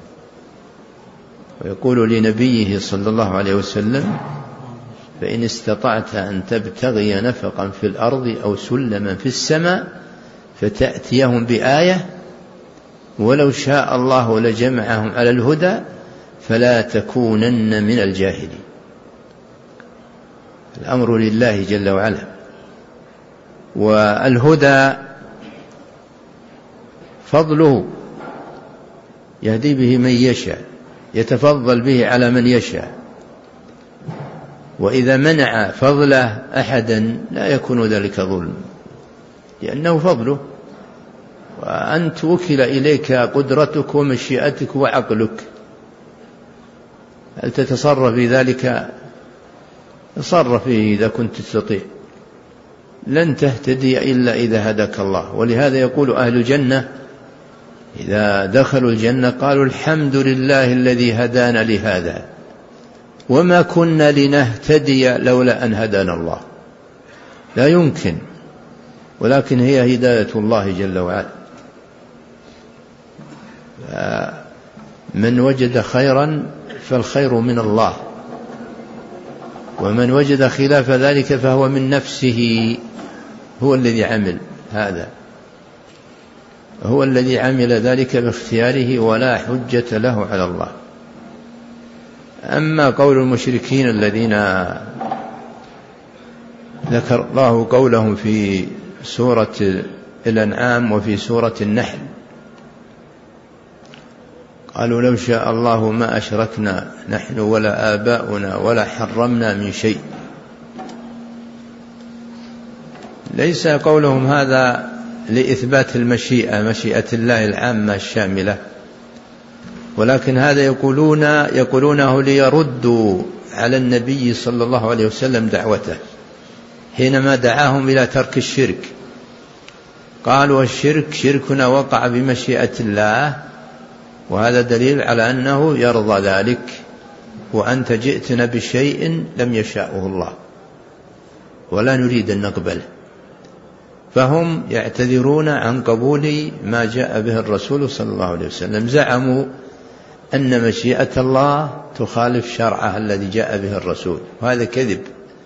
ويقول لنبيه صلى الله عليه وسلم: فإن استطعت أن تبتغي نفقا في الأرض أو سلما في السماء فتأتيهم بآية ولو شاء الله لجمعهم على الهدى فلا تكونن من الجاهلين. الأمر لله جل وعلا. والهدى فضله يهدي به من يشاء، يتفضل به على من يشاء، وإذا منع فضله أحدا لا يكون ذلك ظلم، لأنه فضله، وأنت وكل إليك قدرتك ومشيئتك وعقلك، هل تتصرف في ذلك؟ تصرف فيه إذا كنت تستطيع، لن تهتدي إلا إذا هداك الله. ولهذا يقول أهل الجنة إذا دخلوا الجنة قالوا: الحمد لله الذي هدانا لهذا وما كنا لنهتدي لولا أن هدانا الله. لا يمكن، ولكن هي هداية الله جل وعلا. من وجد خيرا فالخير من الله، ومن وجد خلاف ذلك فهو من نفسه، هو الذي عمل هذا، هو الذي عمل ذلك باختياره ولا حجة له على الله. أما قول المشركين الذين ذكر الله قولهم في سورة الأنعام وفي سورة النحل، قالوا: لو شاء الله ما أشركنا نحن ولا آباؤنا ولا حرمنا من شيء. ليس قولهم هذا لإثبات المشيئة، مشيئة الله العامة الشاملة، ولكن هذا يقولونه ليردوا على النبي صلى الله عليه وسلم دعوته حينما دعاهم إلى ترك الشرك. قالوا: الشرك شركنا وقع بمشيئة الله، وهذا دليل على أنه يرضى ذلك، وأنت جئتنا بشيء لم يشاءه الله ولا نريد أن نقبله. فهم يعتذرون عن قبول ما جاء به الرسول صلى الله عليه وسلم، زعموا أن مشيئة الله تخالف شرعه الذي جاء به الرسول، وهذا كذب.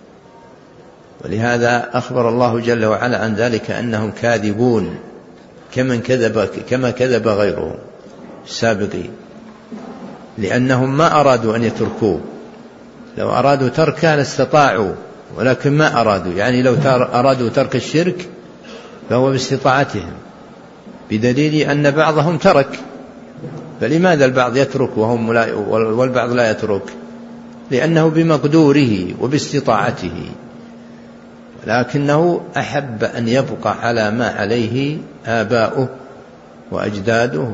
ولهذا أخبر الله جل وعلا عن ذلك أنهم كاذبون كما كذب غيرهم السابقين، لأنهم ما أرادوا أن يتركوه. لو أرادوا تركه لاستطاعوا، ولكن ما أرادوا. يعني لو أرادوا ترك الشرك فهو باستطاعتهم، بدليل أن بعضهم ترك. فلماذا البعض يترك والبعض لا يترك؟ لأنه بمقدوره وباستطاعته. لكنه أحب أن يبقى على ما عليه آباؤه وأجداده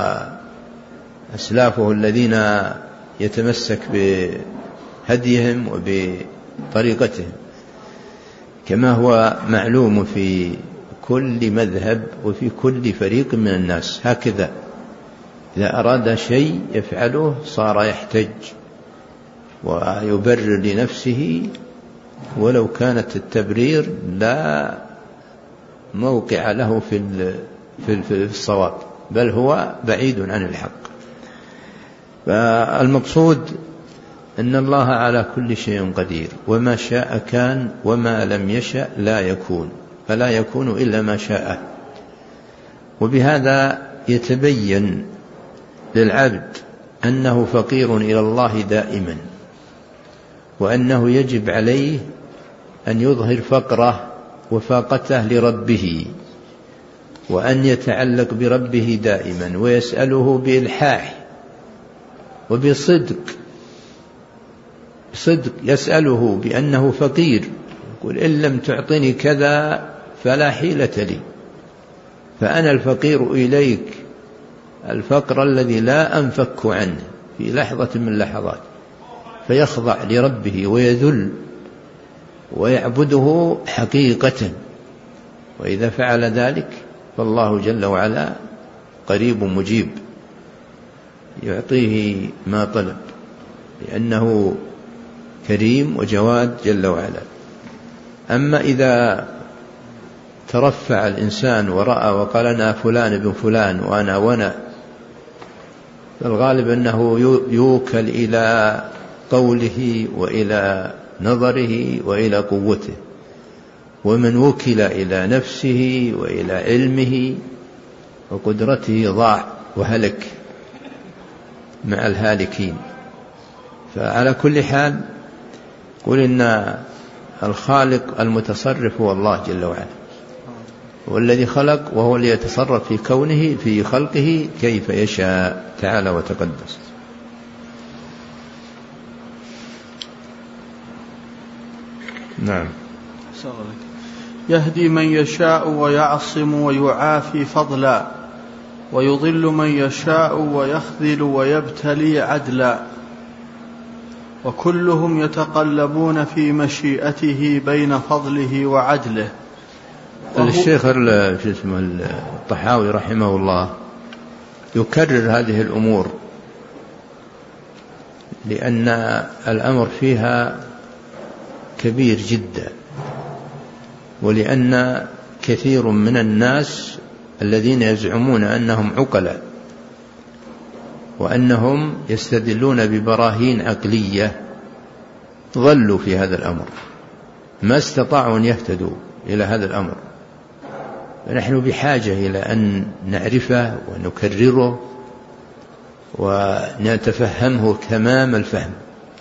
وأسلافه الذين يتمسك بهديهم وبطريقتهم، كما هو معلوم في كل مذهب وفي كل فريق من الناس. هكذا إذا أراد شيء يفعله صار يحتج ويبرر لنفسه، ولو كانت التبرير لا موقع له في الصواب، بل هو بعيد عن الحق. فالمقصود أن الله على كل شيء قدير، وما شاء كان وما لم يشأ لا يكون، فلا يكون إلا ما شاء. وبهذا يتبين للعبد أنه فقير إلى الله دائما، وأنه يجب عليه أن يظهر فقره وفاقته لربه، وأن يتعلق بربه دائما ويسأله بإلحاح وبصدق، يسأله بأنه فقير، يقول إن لم تعطني كذا فلا حيلة لي، فأنا الفقير إليك الفقر الذي لا أنفك عنه في لحظة من اللحظات، فيخضع لربه ويذل ويعبده حقيقة. وإذا فعل ذلك فالله جل وعلا قريب مجيب، يعطيه ما طلب، لأنه كريم وجواد جل وعلا. أما إذا ترفع الإنسان ورأى وقال أنا فلان ابن فلان وأنا فالغالب أنه يوكل إلى قوله وإلى نظره وإلى قوته، ومن وكل إلى نفسه وإلى علمه وقدرته ضاع وهلك مع الهالكين. فعلى كل حال قل إن الخالق المتصرف هو الله جل وعلا، هو الذي خلق وهو الذي يتصرف في كونه في خلقه كيف يشاء تعالى وتقدس. نعم. يهدي من يشاء ويعصم ويعافي فضلا، ويضل من يشاء ويخذل ويبتلي عدلا، وكلهم يتقلبون في مشيئته بين فضله وعدله. الشيخ الطحاوي رحمه الله يكرر هذه الأمور لأن الأمر فيها كبير جدا، ولأن كثير من الناس الذين يزعمون أنهم عقلاء وأنهم يستدلون ببراهين عقلية ضلوا في هذا الأمر، ما استطاعوا أن يهتدوا إلى هذا الأمر. فنحن بحاجة إلى أن نعرفه ونكرره ونتفهمه تمام الفهم.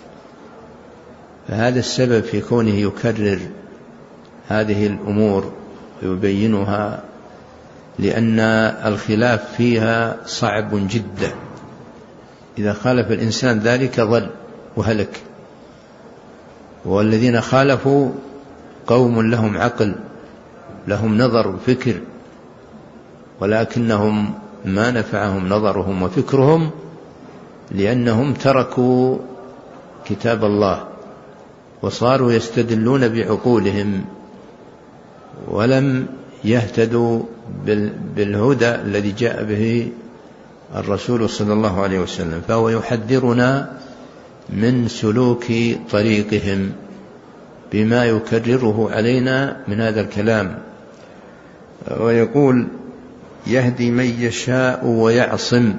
فهذا السبب في كونه يكرر هذه الأمور ويبينها، لأن الخلاف فيها صعب جدا، إذا خالف الإنسان ذلك ضل وهلك. والذين خالفوا قوم لهم عقل، لهم نظر وفكر، ولكنهم ما نفعهم نظرهم وفكرهم، لأنهم تركوا كتاب الله وصاروا يستدلون بعقولهم ولم يهتدوا بالهدى الذي جاء به الرسول صلى الله عليه وسلم. فهو يحذرنا من سلوك طريقهم بما يكرره علينا من هذا الكلام. ويقول يهدي من يشاء ويعصم،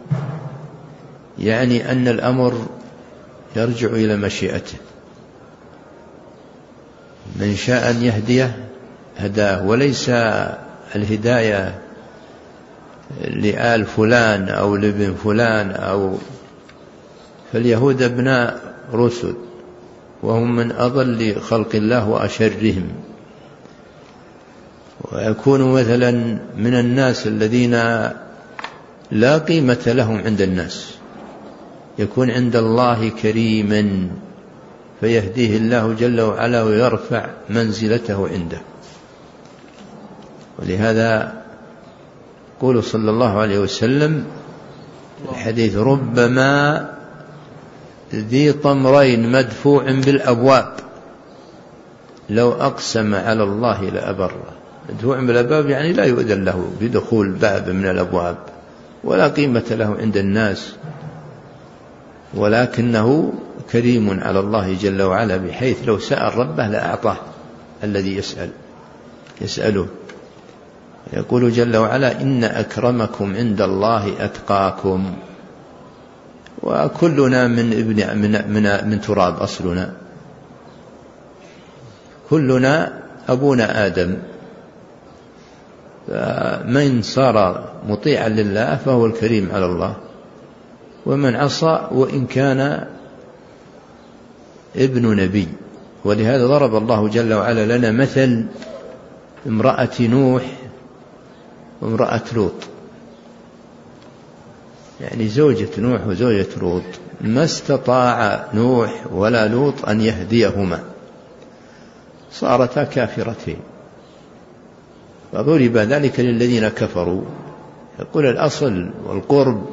يعني أن الأمر يرجع إلى مشيئته، من شاء أن يهديه هداه، وليس الهداية لآل فلان أو لابن فلان فاليهود ابناء رسل وهم من أضل خلق الله وأشرهم، ويكونوا مثلا من الناس الذين لا قيمة لهم عند الناس، يكون عند الله كريما فيهديه الله جل وعلا ويرفع منزلته عنده. ولهذا يقول صلى الله عليه وسلم الحديث: ربما ذي طمرين مدفوع بالأبواب لو أقسم على الله لأبره. مدفوع بالأبواب يعني لا يؤذن له بدخول باب من الأبواب ولا قيمة له عند الناس، ولكنه كريم على الله جل وعلا بحيث لو سأل ربه لأعطاه الذي يسأله. يقول جل وعلا: إن أكرمكم عند الله أتقاكم. وكلنا من تراب أصلنا، كلنا أبونا آدم، فمن صار مطيعا لله فهو الكريم على الله، ومن عصى وإن كان ابن نبي. ولهذا ضرب الله جل وعلا لنا مثل امرأة نوح وامرأة لوط، يعني زوجة نوح وزوجة لوط، ما استطاع نوح ولا لوط أن يهديهما، صارتا كافرتين، فضرب ذلك للذين كفروا. يقول الأصل والقرب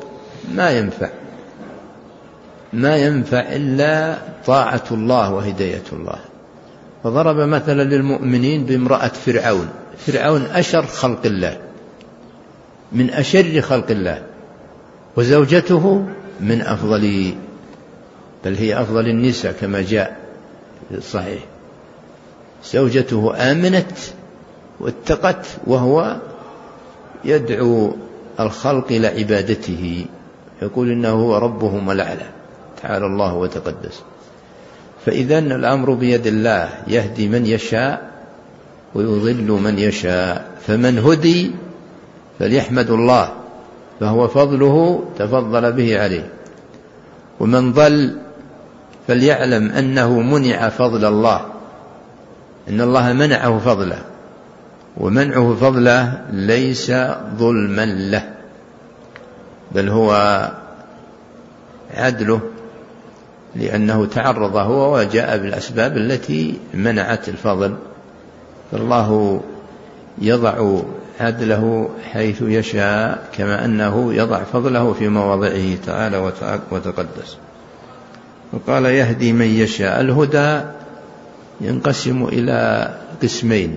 ما ينفع إلا طاعة الله وهداية الله. فضرب مثلا للمؤمنين بامرأة فرعون أشر خلق الله، من أشر خلق الله، وزوجته من أفضل، بل هي أفضل النساء كما جاء في الصحيح. زوجته آمنت واتقت وهو يدعو الخلق إلى عبادته، يقول إنه هو ربهم الأعلى تعالى الله وتقدس. فإذن الأمر بيد الله، يهدي من يشاء ويضل من يشاء، فمن هدي فليحمد الله فهو فضله تفضل به عليه، ومن ضل فليعلم أنه منع فضل الله، إن الله منعه فضله، ومنعه فضله ليس ظلما له بل هو عدله، لأنه تعرض هو وجاء بالأسباب التي منعت الفضل. فالله يضع عدله حيث يشاء كما أنه يضع فضله في مواضعه تعالى وتقدس. وقال: يهدي من يشاء. الهدى ينقسم إلى قسمين: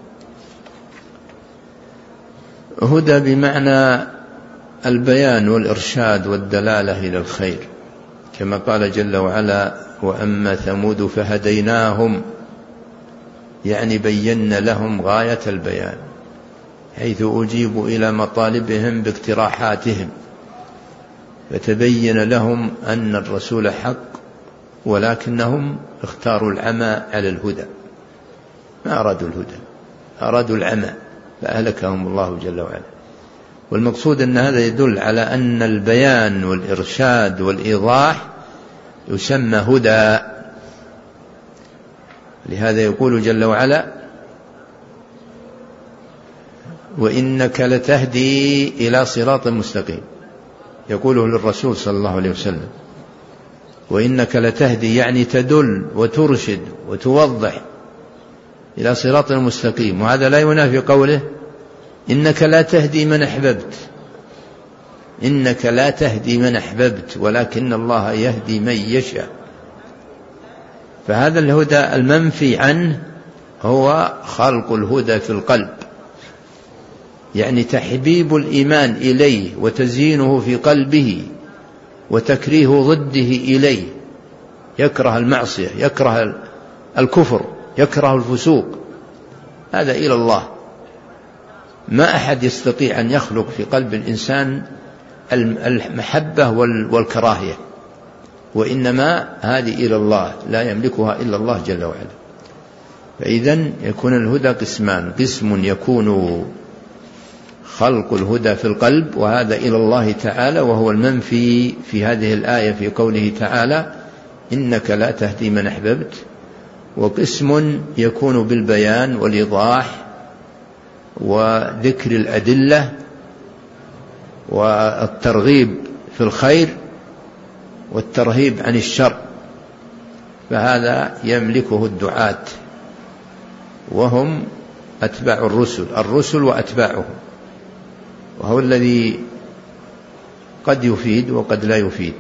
هدى بمعنى البيان والإرشاد والدلالة إلى الخير، كما قال جل وعلا: وأما ثمود فهديناهم، يعني بينا لهم غاية البيان، حيث أجيبوا إلى مطالبهم باقتراحاتهم، فتبين لهم أن الرسول حق، ولكنهم اختاروا العمى على الهدى، ما أرادوا الهدى، أرادوا العمى فأهلكهم الله جل وعلا. والمقصود أن هذا يدل على أن البيان والإرشاد والإيضاح يسمى هدى. لهذا يقول جل وعلا: وإنك لتهدي إلى صراط مستقيم، يقوله للرسول صلى الله عليه وسلم. وإنك لتهدي يعني تدل وترشد وتوضح إلى صراط مستقيم، وهذا لا ينافي قوله: إنك لا تهدي من أحببت، إنك لا تهدي من أحببت ولكن الله يهدي من يشاء. فهذا الهدى المنفي عنه هو خلق الهدى في القلب، يعني تحبيب الإيمان إليه وتزيينه في قلبه وتكريه ضده إليه، يكره المعصية، يكره الكفر، يكره الفسوق، هذا إلى الله. ما أحد يستطيع أن يخلق في قلب الإنسان المحبة والكراهية، وإنما هذه إلى الله، لا يملكها إلا الله جل وعلا. فإذن يكون الهدى قسمان: قسم يكون خلق الهدى في القلب، وهذا إلى الله تعالى، وهو المنفي في هذه الآية في قوله تعالى: إنك لا تهدي من أحببت. وقسم يكون بالبيان والإيضاح وذكر الأدلة والترغيب في الخير والترهيب عن الشر، فهذا يملكه الدعاة وهم أتباع الرسل وأتباعهم، وهو الذي قد يفيد وقد لا يفيد.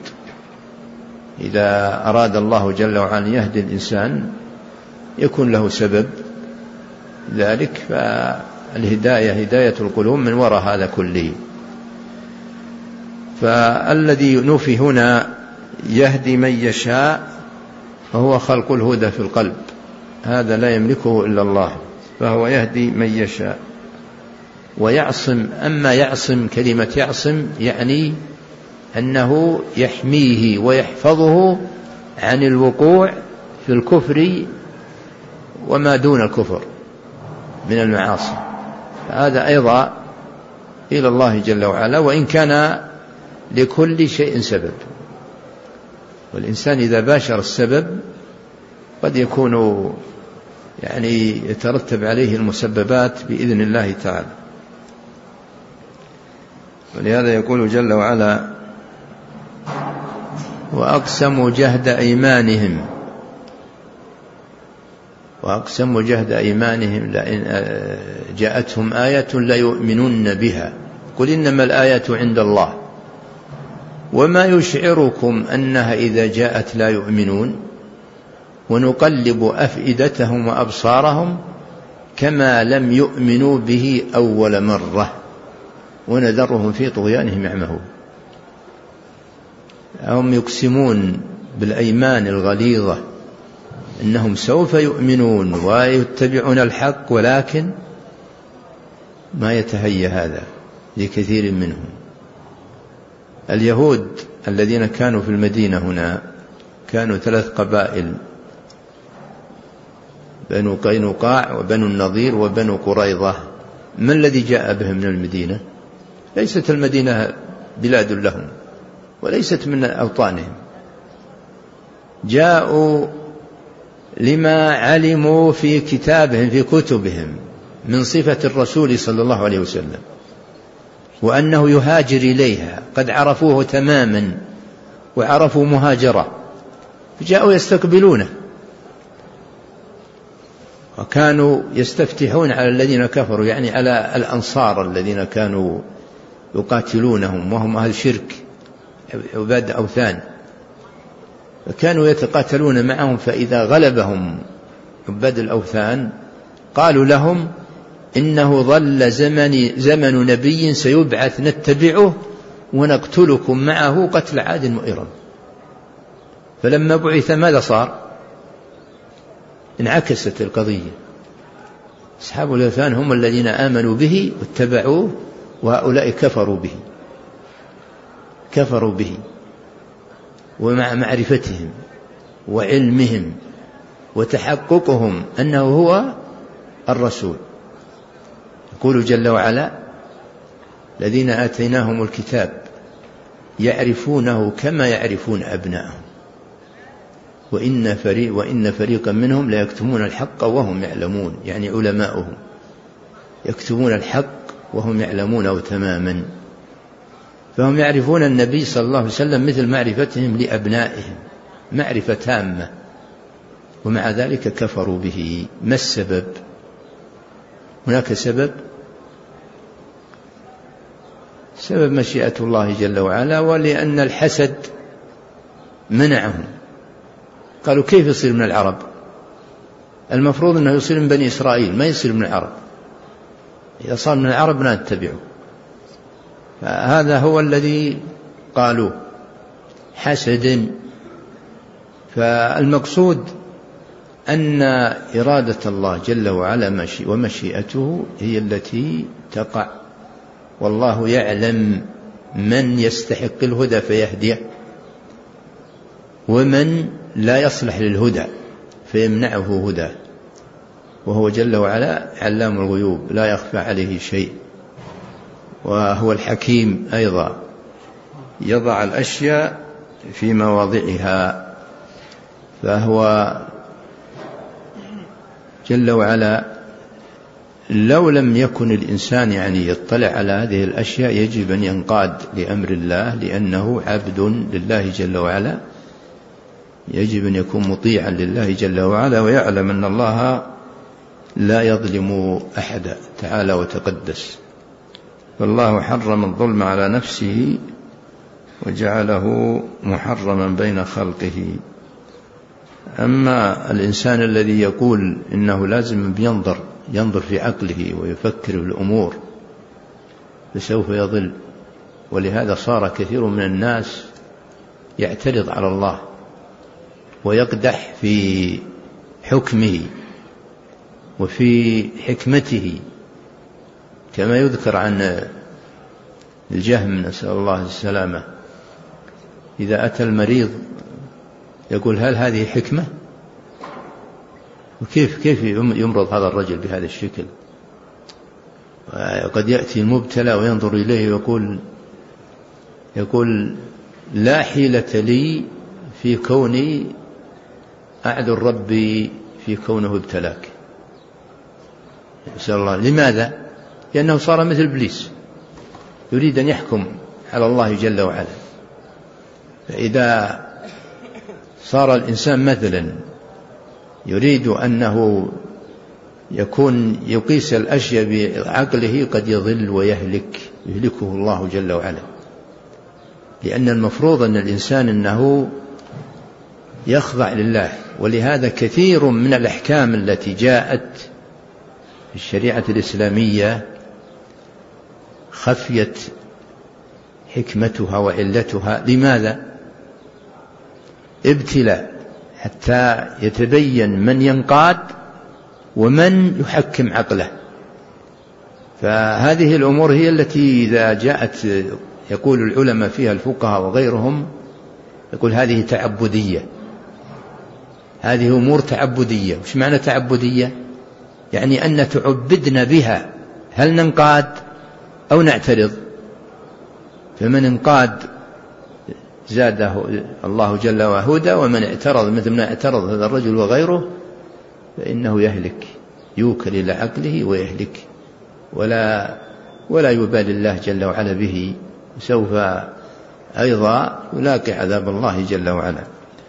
إذا أراد الله جل وعلا يهدي الإنسان يكون له سبب ذلك، فالهداية هداية القلوب من وراء هذا كله. فالذي نفي هنا يهدي من يشاء فهو خلق الهدى في القلب، هذا لا يملكه إلا الله، فهو يهدي من يشاء ويعصم. أما يعصم، كلمة يعصم يعني أنه يحميه ويحفظه عن الوقوع في الكفر وما دون الكفر من المعاصي، هذا أيضا إلى الله جل وعلا، وإن كان لكل شيء سبب، والإنسان إذا باشر السبب قد يكون يعني يترتب عليه المسببات بإذن الله تعالى. ولهذا يقول جل وعلا: وأقسموا جهد أيمانهم لئن جاءتهم آية ليؤمنن بها قل إنما الآية عند الله وما يشعركم أنها إذا جاءت لا يؤمنون ونقلب أفئدتهم وأبصارهم كما لم يؤمنوا به أول مرة ونذرهم في طغيانهم يعمهون. هم يقسمون بالأيمان الغليظة إنهم سوف يؤمنون ويتبعون الحق، ولكن ما يتهيأ هذا لكثير منهم. اليهود الذين كانوا في المدينة هنا كانوا 3 قبائل: بنو قينقاع وبنو النضير وبنو قريظة. ما الذي جاء بهم من المدينة؟ ليست المدينة بلاد لهم وليست من أوطانهم، جاءوا لما علموا في كتابهم في كتبهم من صفة الرسول صلى الله عليه وسلم وأنه يهاجر إليها، قد عرفوه تماما وعرفوا مهاجرة، فجاءوا يستقبلونه، وكانوا يستفتحون على الذين كفروا، يعني على الأنصار الذين كانوا يقاتلونهم وهم أهل شرك عباد أوثان، فكانوا يتقاتلون معهم، فإذا غلبهم عباد الأوثان قالوا لهم إنه ظل زمن نبي سيبعث نتبعه ونقتلكم معه قتل عاد وإرم. فلما بعث ماذا صار؟ انعكست القضية، أصحاب الأوثان هم الذين آمنوا به واتبعوه، وهؤلاء كفروا به ومع معرفتهم وعلمهم وتحققهم أنه هو الرسول. يقول جل وعلا: الذين آتيناهم الكتاب يعرفونه كما يعرفون أبناءهم وإن فريقا منهم لا يكتمون الحق وهم يعلمون، يعني علماؤهم يكتمون الحق وهم يعلمونه تماما. فهم يعرفون النبي صلى الله عليه وسلم مثل معرفتهم لأبنائهم معرفة تامة، ومع ذلك كفروا به. ما السبب؟ هناك سبب مشيئة الله جل وعلا، ولأن الحسد منعهم. قالوا كيف يصير من العرب؟ المفروض أنه يصير من بني إسرائيل، ما يصير من العرب. إذا صار من العرب لا نتبعه. فهذا هو الذي قالوا حسد. فالمقصود أن إرادة الله جل وعلا ومشيئته هي التي تقع، والله يعلم من يستحق الهدى فيهديه ومن لا يصلح للهدى فيمنعه هداه، وهو جل وعلا علام الغيوب لا يخفى عليه شيء، وهو الحكيم أيضا يضع الأشياء في مواضعها. فهو جل وعلا لو لم يكن الإنسان يعني يطلع على هذه الأشياء يجب أن ينقاد لأمر الله، لأنه عبد لله جل وعلا، يجب أن يكون مطيعا لله جل وعلا، ويعلم أن الله لا يظلم أحدا تعالى وتقدس. فالله حرم الظلم على نفسه وجعله محرما بين خلقه. أما الإنسان الذي يقول إنه لازم ينظر في عقله ويفكر في الأمور فسوف يضل. ولهذا صار كثير من الناس يعترض على الله ويقدح في حكمه وفي حكمته، كما يذكر عن الجهم نسأل الله السلامة، إذا أتى المريض يقول هل هذه حكمة؟ وكيف يمرض هذا الرجل بهذا الشكل؟ وقد يأتي المبتلى وينظر إليه يقول لا حيلة لي في كوني أعذر ربي في كونه ابتلاك. نسأل الله. لماذا؟ لأنه صار مثل إبليس يريد أن يحكم على الله جل وعلا. فإذا صار الإنسان مثلا يريد أنه يقيس الأشياء بعقله قد يضل يهلكه الله جل وعلا. لأن المفروض أن الإنسان أنه يخضع لله. ولهذا كثير من الأحكام التي جاءت في الشريعة الإسلامية خفيت حكمتها وعلتها. لماذا؟ ابتلاء حتى يتبين من ينقاد ومن يحكم عقله. فهذه الأمور هي التي إذا جاءت يقول العلماء فيها الفقهاء وغيرهم يقول هذه تعبدية، هذه أمور تعبدية. وش معنى تعبدية؟ يعني أن تعبدنا بها، هل ننقاد أو نعترض؟ فمن انقاد زاده الله جل وعلا، ومن اعترض مثل ما اعترض هذا الرجل وغيره فإنه يهلك، يوكل إلى عقله ويهلك، ولا يبالي الله جل وعلا به، سوف أيضا يلاقي عذاب الله جل وعلا.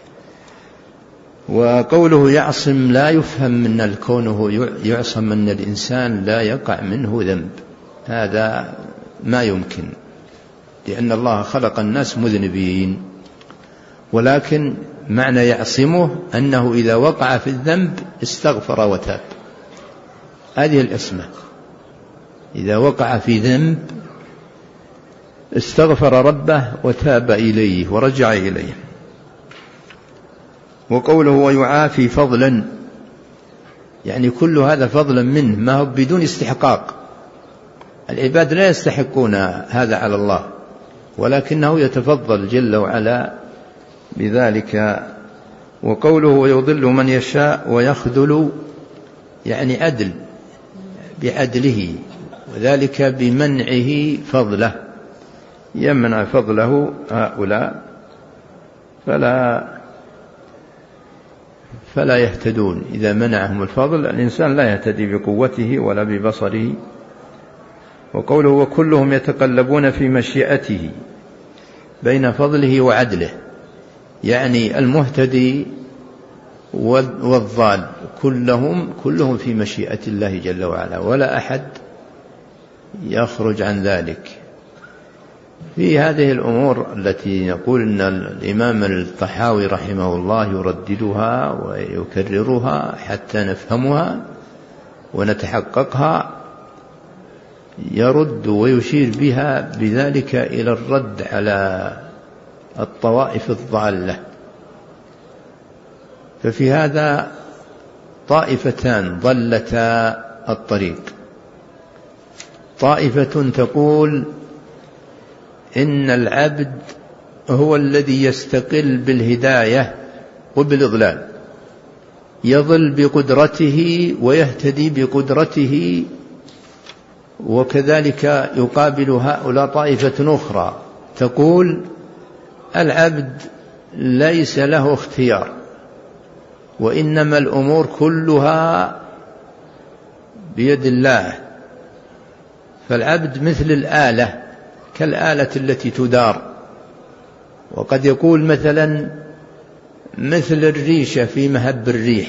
وقوله يعصم لا يفهم من الكونه يعصم أن الإنسان لا يقع منه ذنب، هذا ما يمكن، لأن الله خلق الناس مذنبين. ولكن معنى يعصمه أنه إذا وقع في الذنب استغفر وتاب، هذه العصمة. إذا وقع في ذنب استغفر ربه وتاب إليه ورجع إليه. وقوله ويعافي فضلا، يعني كل هذا فضلا منه، ما هو بدون استحقاق. العباد لا يستحقون هذا على الله، ولكنه يتفضل جل وعلا بذلك. وقوله ويضل من يشاء ويخذل، يعني عدل بعدله، وذلك بمنعه فضله، يمنع فضله هؤلاء فلا يهتدون. إذا منعهم الفضل الإنسان لا يهتدي بقوته ولا ببصره. وقوله وكلهم يتقلبون في مشيئته بين فضله وعدله، يعني المهتدي والضال كلهم في مشيئة الله جل وعلا، ولا أحد يخرج عن ذلك. في هذه الأمور التي نقول أن الإمام الطحاوي رحمه الله يرددها ويكررها حتى نفهمها ونتحققها، يرد ويشير بها بذلك إلى الرد على الطوائف الضالة. ففي هذا طائفتان ضلتا الطريق، طائفة تقول إن العبد هو الذي يستقل بالهداية وبالإضلال، يضل بقدرته ويهتدي بقدرته. وكذلك يقابل هؤلاء طائفة أخرى تقول العبد ليس له اختيار، وإنما الأمور كلها بيد الله، فالعبد مثل الآلة، كالآلة التي تدار. وقد يقول مثلا مثل الريشة في مهب الريح،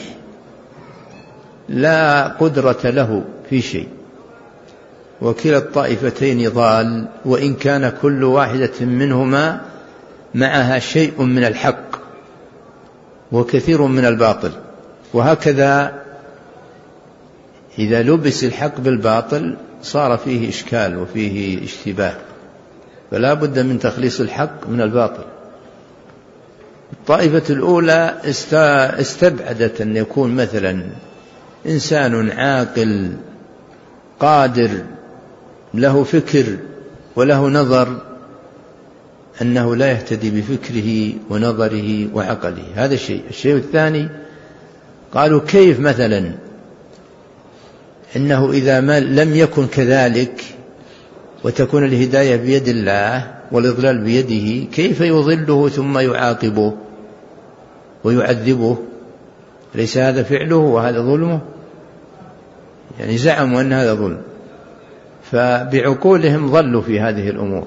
لا قدرة له في شيء، وكلا الطائفتين ضال، وإن كان كل واحدة منهما معها شيء من الحق وكثير من الباطل. وهكذا إذا لبس الحق بالباطل صار فيه إشكال وفيه اشتباه، فلا بد من تخليص الحق من الباطل. الطائفة الأولى استبعدت أن يكون مثلا إنسان عاقل قادر له فكر وله نظر، أنه لا يهتدي بفكره ونظره وعقله، هذا الشيء الثاني قالوا كيف مثلا إنه إذا ما لم يكن كذلك وتكون الهداية بيد الله والإضلال بيده، كيف يضله ثم يعاقبه ويعذبه؟ ليس هذا فعله وهذا ظلمه؟ يعني زعموا أن هذا ظلم، فبعقولهم ضلوا في هذه الأمور.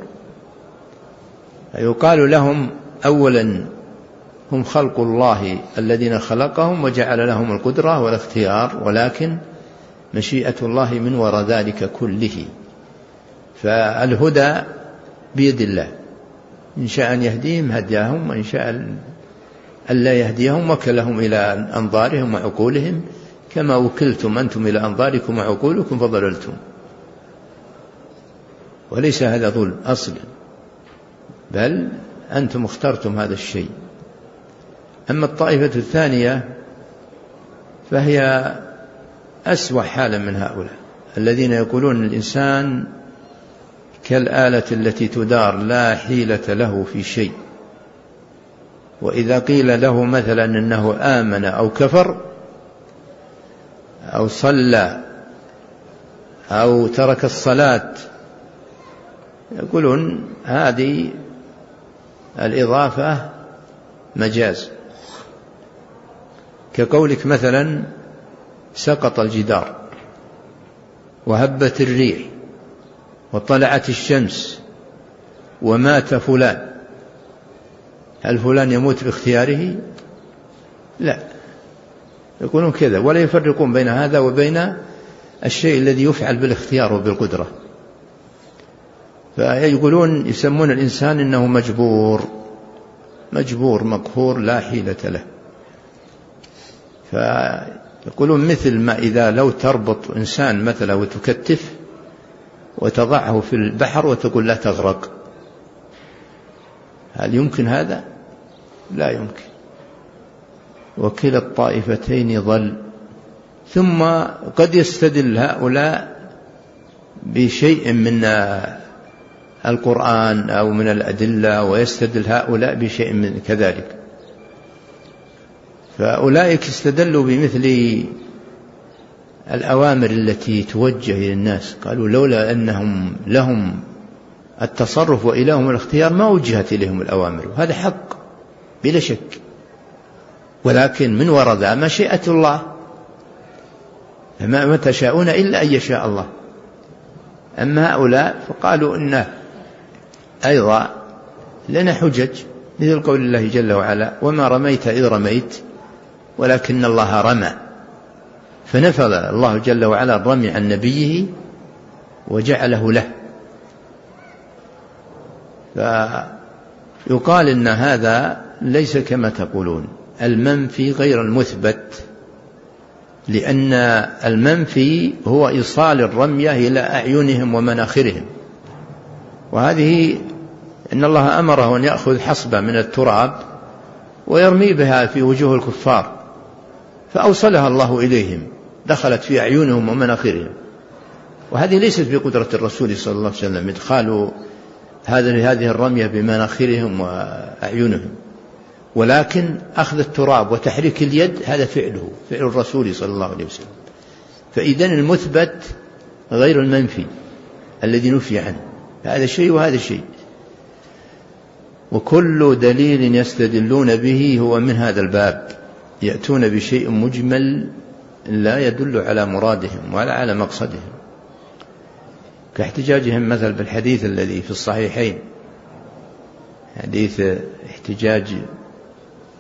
يقال لهم أولا هم خلق الله الذين خلقهم وجعل لهم القدرة والاختيار، ولكن مشيئة الله من وراء ذلك كله، فالهدى بيد الله، إن شاء أن يهديهم هداهم، وإن شاء أن لا يهديهم وكلهم إلى أنظارهم وعقولهم، كما وكلتم أنتم إلى أنظاركم وعقولكم فضللتم. وليس هذا ظلم أصلا، بل أنتم اخترتم هذا الشيء. أما الطائفة الثانية فهي أسوأ حالا من هؤلاء الذين يقولون الإنسان كالآلة التي تدار لا حيلة له في شيء، وإذا قيل له مثلا أنه آمن أو كفر أو صلى أو ترك الصلاة، يقولون هذه الإضافة مجاز، كقولك مثلا سقط الجدار وهبت الريح وطلعت الشمس ومات فلان، هل فلان يموت باختياره؟ لا، يقولون كذا، ولا يفرقون بين هذا وبين الشيء الذي يفعل بالاختيار وبالقدرة. فيقولون يسمون الإنسان إنه مجبور مقهور لا حيلة له. فيقولون مثل ما إذا لو تربط إنسان مثلا وتكتف وتضعه في البحر وتقول لا تغرق، هل يمكن هذا؟ لا يمكن. وكلا الطائفتين ضل. ثم قد يستدل هؤلاء بشيء من القرآن أو من الأدلة، ويستدل هؤلاء بشيء من كذلك، فأولئك استدلوا بمثل الأوامر التي توجه إلى الناس، قالوا لولا أنهم لهم التصرف وإليهم الاختيار ما وجهت إليهم الأوامر، وهذا حق بلا شك، ولكن من وراء ذا مشيئة الله، فما تشاءون إلا أن يشاء الله. أما هؤلاء فقالوا إنه أيضا لنا حجج، مثل قول الله جل وعلا وما رميت إذ رميت ولكن الله رمى، فنفذ الله جل وعلا الرمي عن نبيه وجعله له. فيقال إن هذا ليس كما تقولون المنفي غير المثبت، لأن المنفي هو إيصال الرمية إلى أعينهم ومناخرهم، وهذه إن الله أمره أن يأخذ حصبة من التراب ويرمي بها في وجوه الكفار، فأوصلها الله إليهم، دخلت في أعينهم ومناخرهم، وهذه ليست بقدرة الرسول صلى الله عليه وسلم إدخال هذه الرمية بمناخرهم وأعينهم، ولكن أخذ التراب وتحريك اليد هذا فعل الرسول صلى الله عليه وسلم. فإذن المثبت غير المنفي الذي نفي عنه، هذا شيء وهذا شيء، وكل دليل يستدلون به هو من هذا الباب، يأتون بشيء مجمل لا يدل على مرادهم ولا على مقصدهم، كاحتجاجهم مثل بالحديث الذي في الصحيحين، حديث احتجاج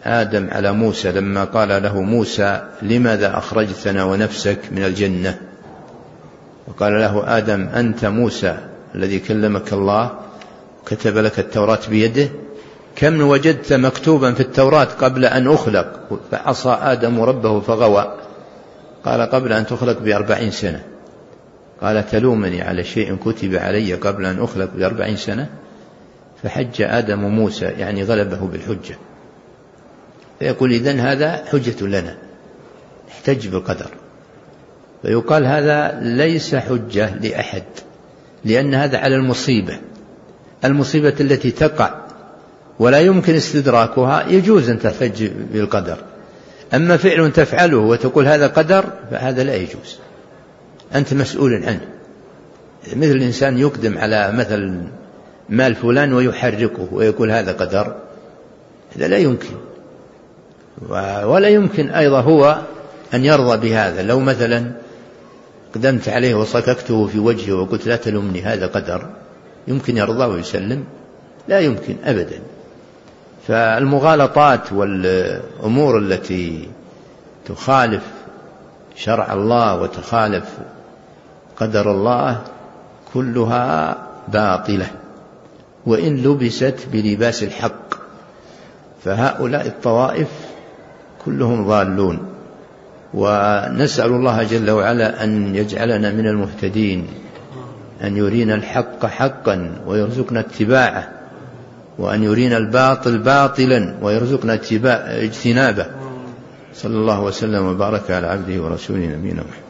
آدم على موسى لما قال له موسى لماذا أخرجتنا ونفسك من الجنة؟ وقال له آدم أنت موسى الذي كلمك الله كتب لك التوراة بيده، كم وجدت مكتوبا في التوراة قبل أن أخلق؟ فعصى آدم ربه فغوى. قال قبل أن تخلق ب40 سنة. قال تلومني على شيء كتب علي قبل أن أخلق ب40 سنة؟ فحج آدم موسى، يعني غلبه بالحجة. فيقول إذن هذا حجة لنا، نحتج بالقدر. فيقال هذا ليس حجة لأحد، لأن هذا على المصيبة التي تقع ولا يمكن استدراكها يجوز أن تحتج بالقدر. أما فعل تفعله وتقول هذا قدر فهذا لا يجوز، أنت مسؤول عنه. مثل الإنسان يقدم على مثل مال فلان ويحركه ويقول هذا قدر، هذا لا يمكن. ولا يمكن أيضا هو أن يرضى بهذا. لو مثلا قدمت عليه وصككته في وجهه وقلت لا تلومني هذا قدر، يمكن يرضى ويسلم؟ لا يمكن أبدا. فالمغالطات والأمور التي تخالف شرع الله وتخالف قدر الله كلها باطلة، وإن لبست بلباس الحق. فهؤلاء الطوائف كلهم ضالون، ونسأل الله جل وعلا أن يجعلنا من المهتدين، أن يرينا الحق حقا ويرزقنا اتباعه، وأن يرينا الباطل باطلا ويرزقنا اجتنابه. صلى الله وسلم وبارك على عبده ورسوله نبينا محمد.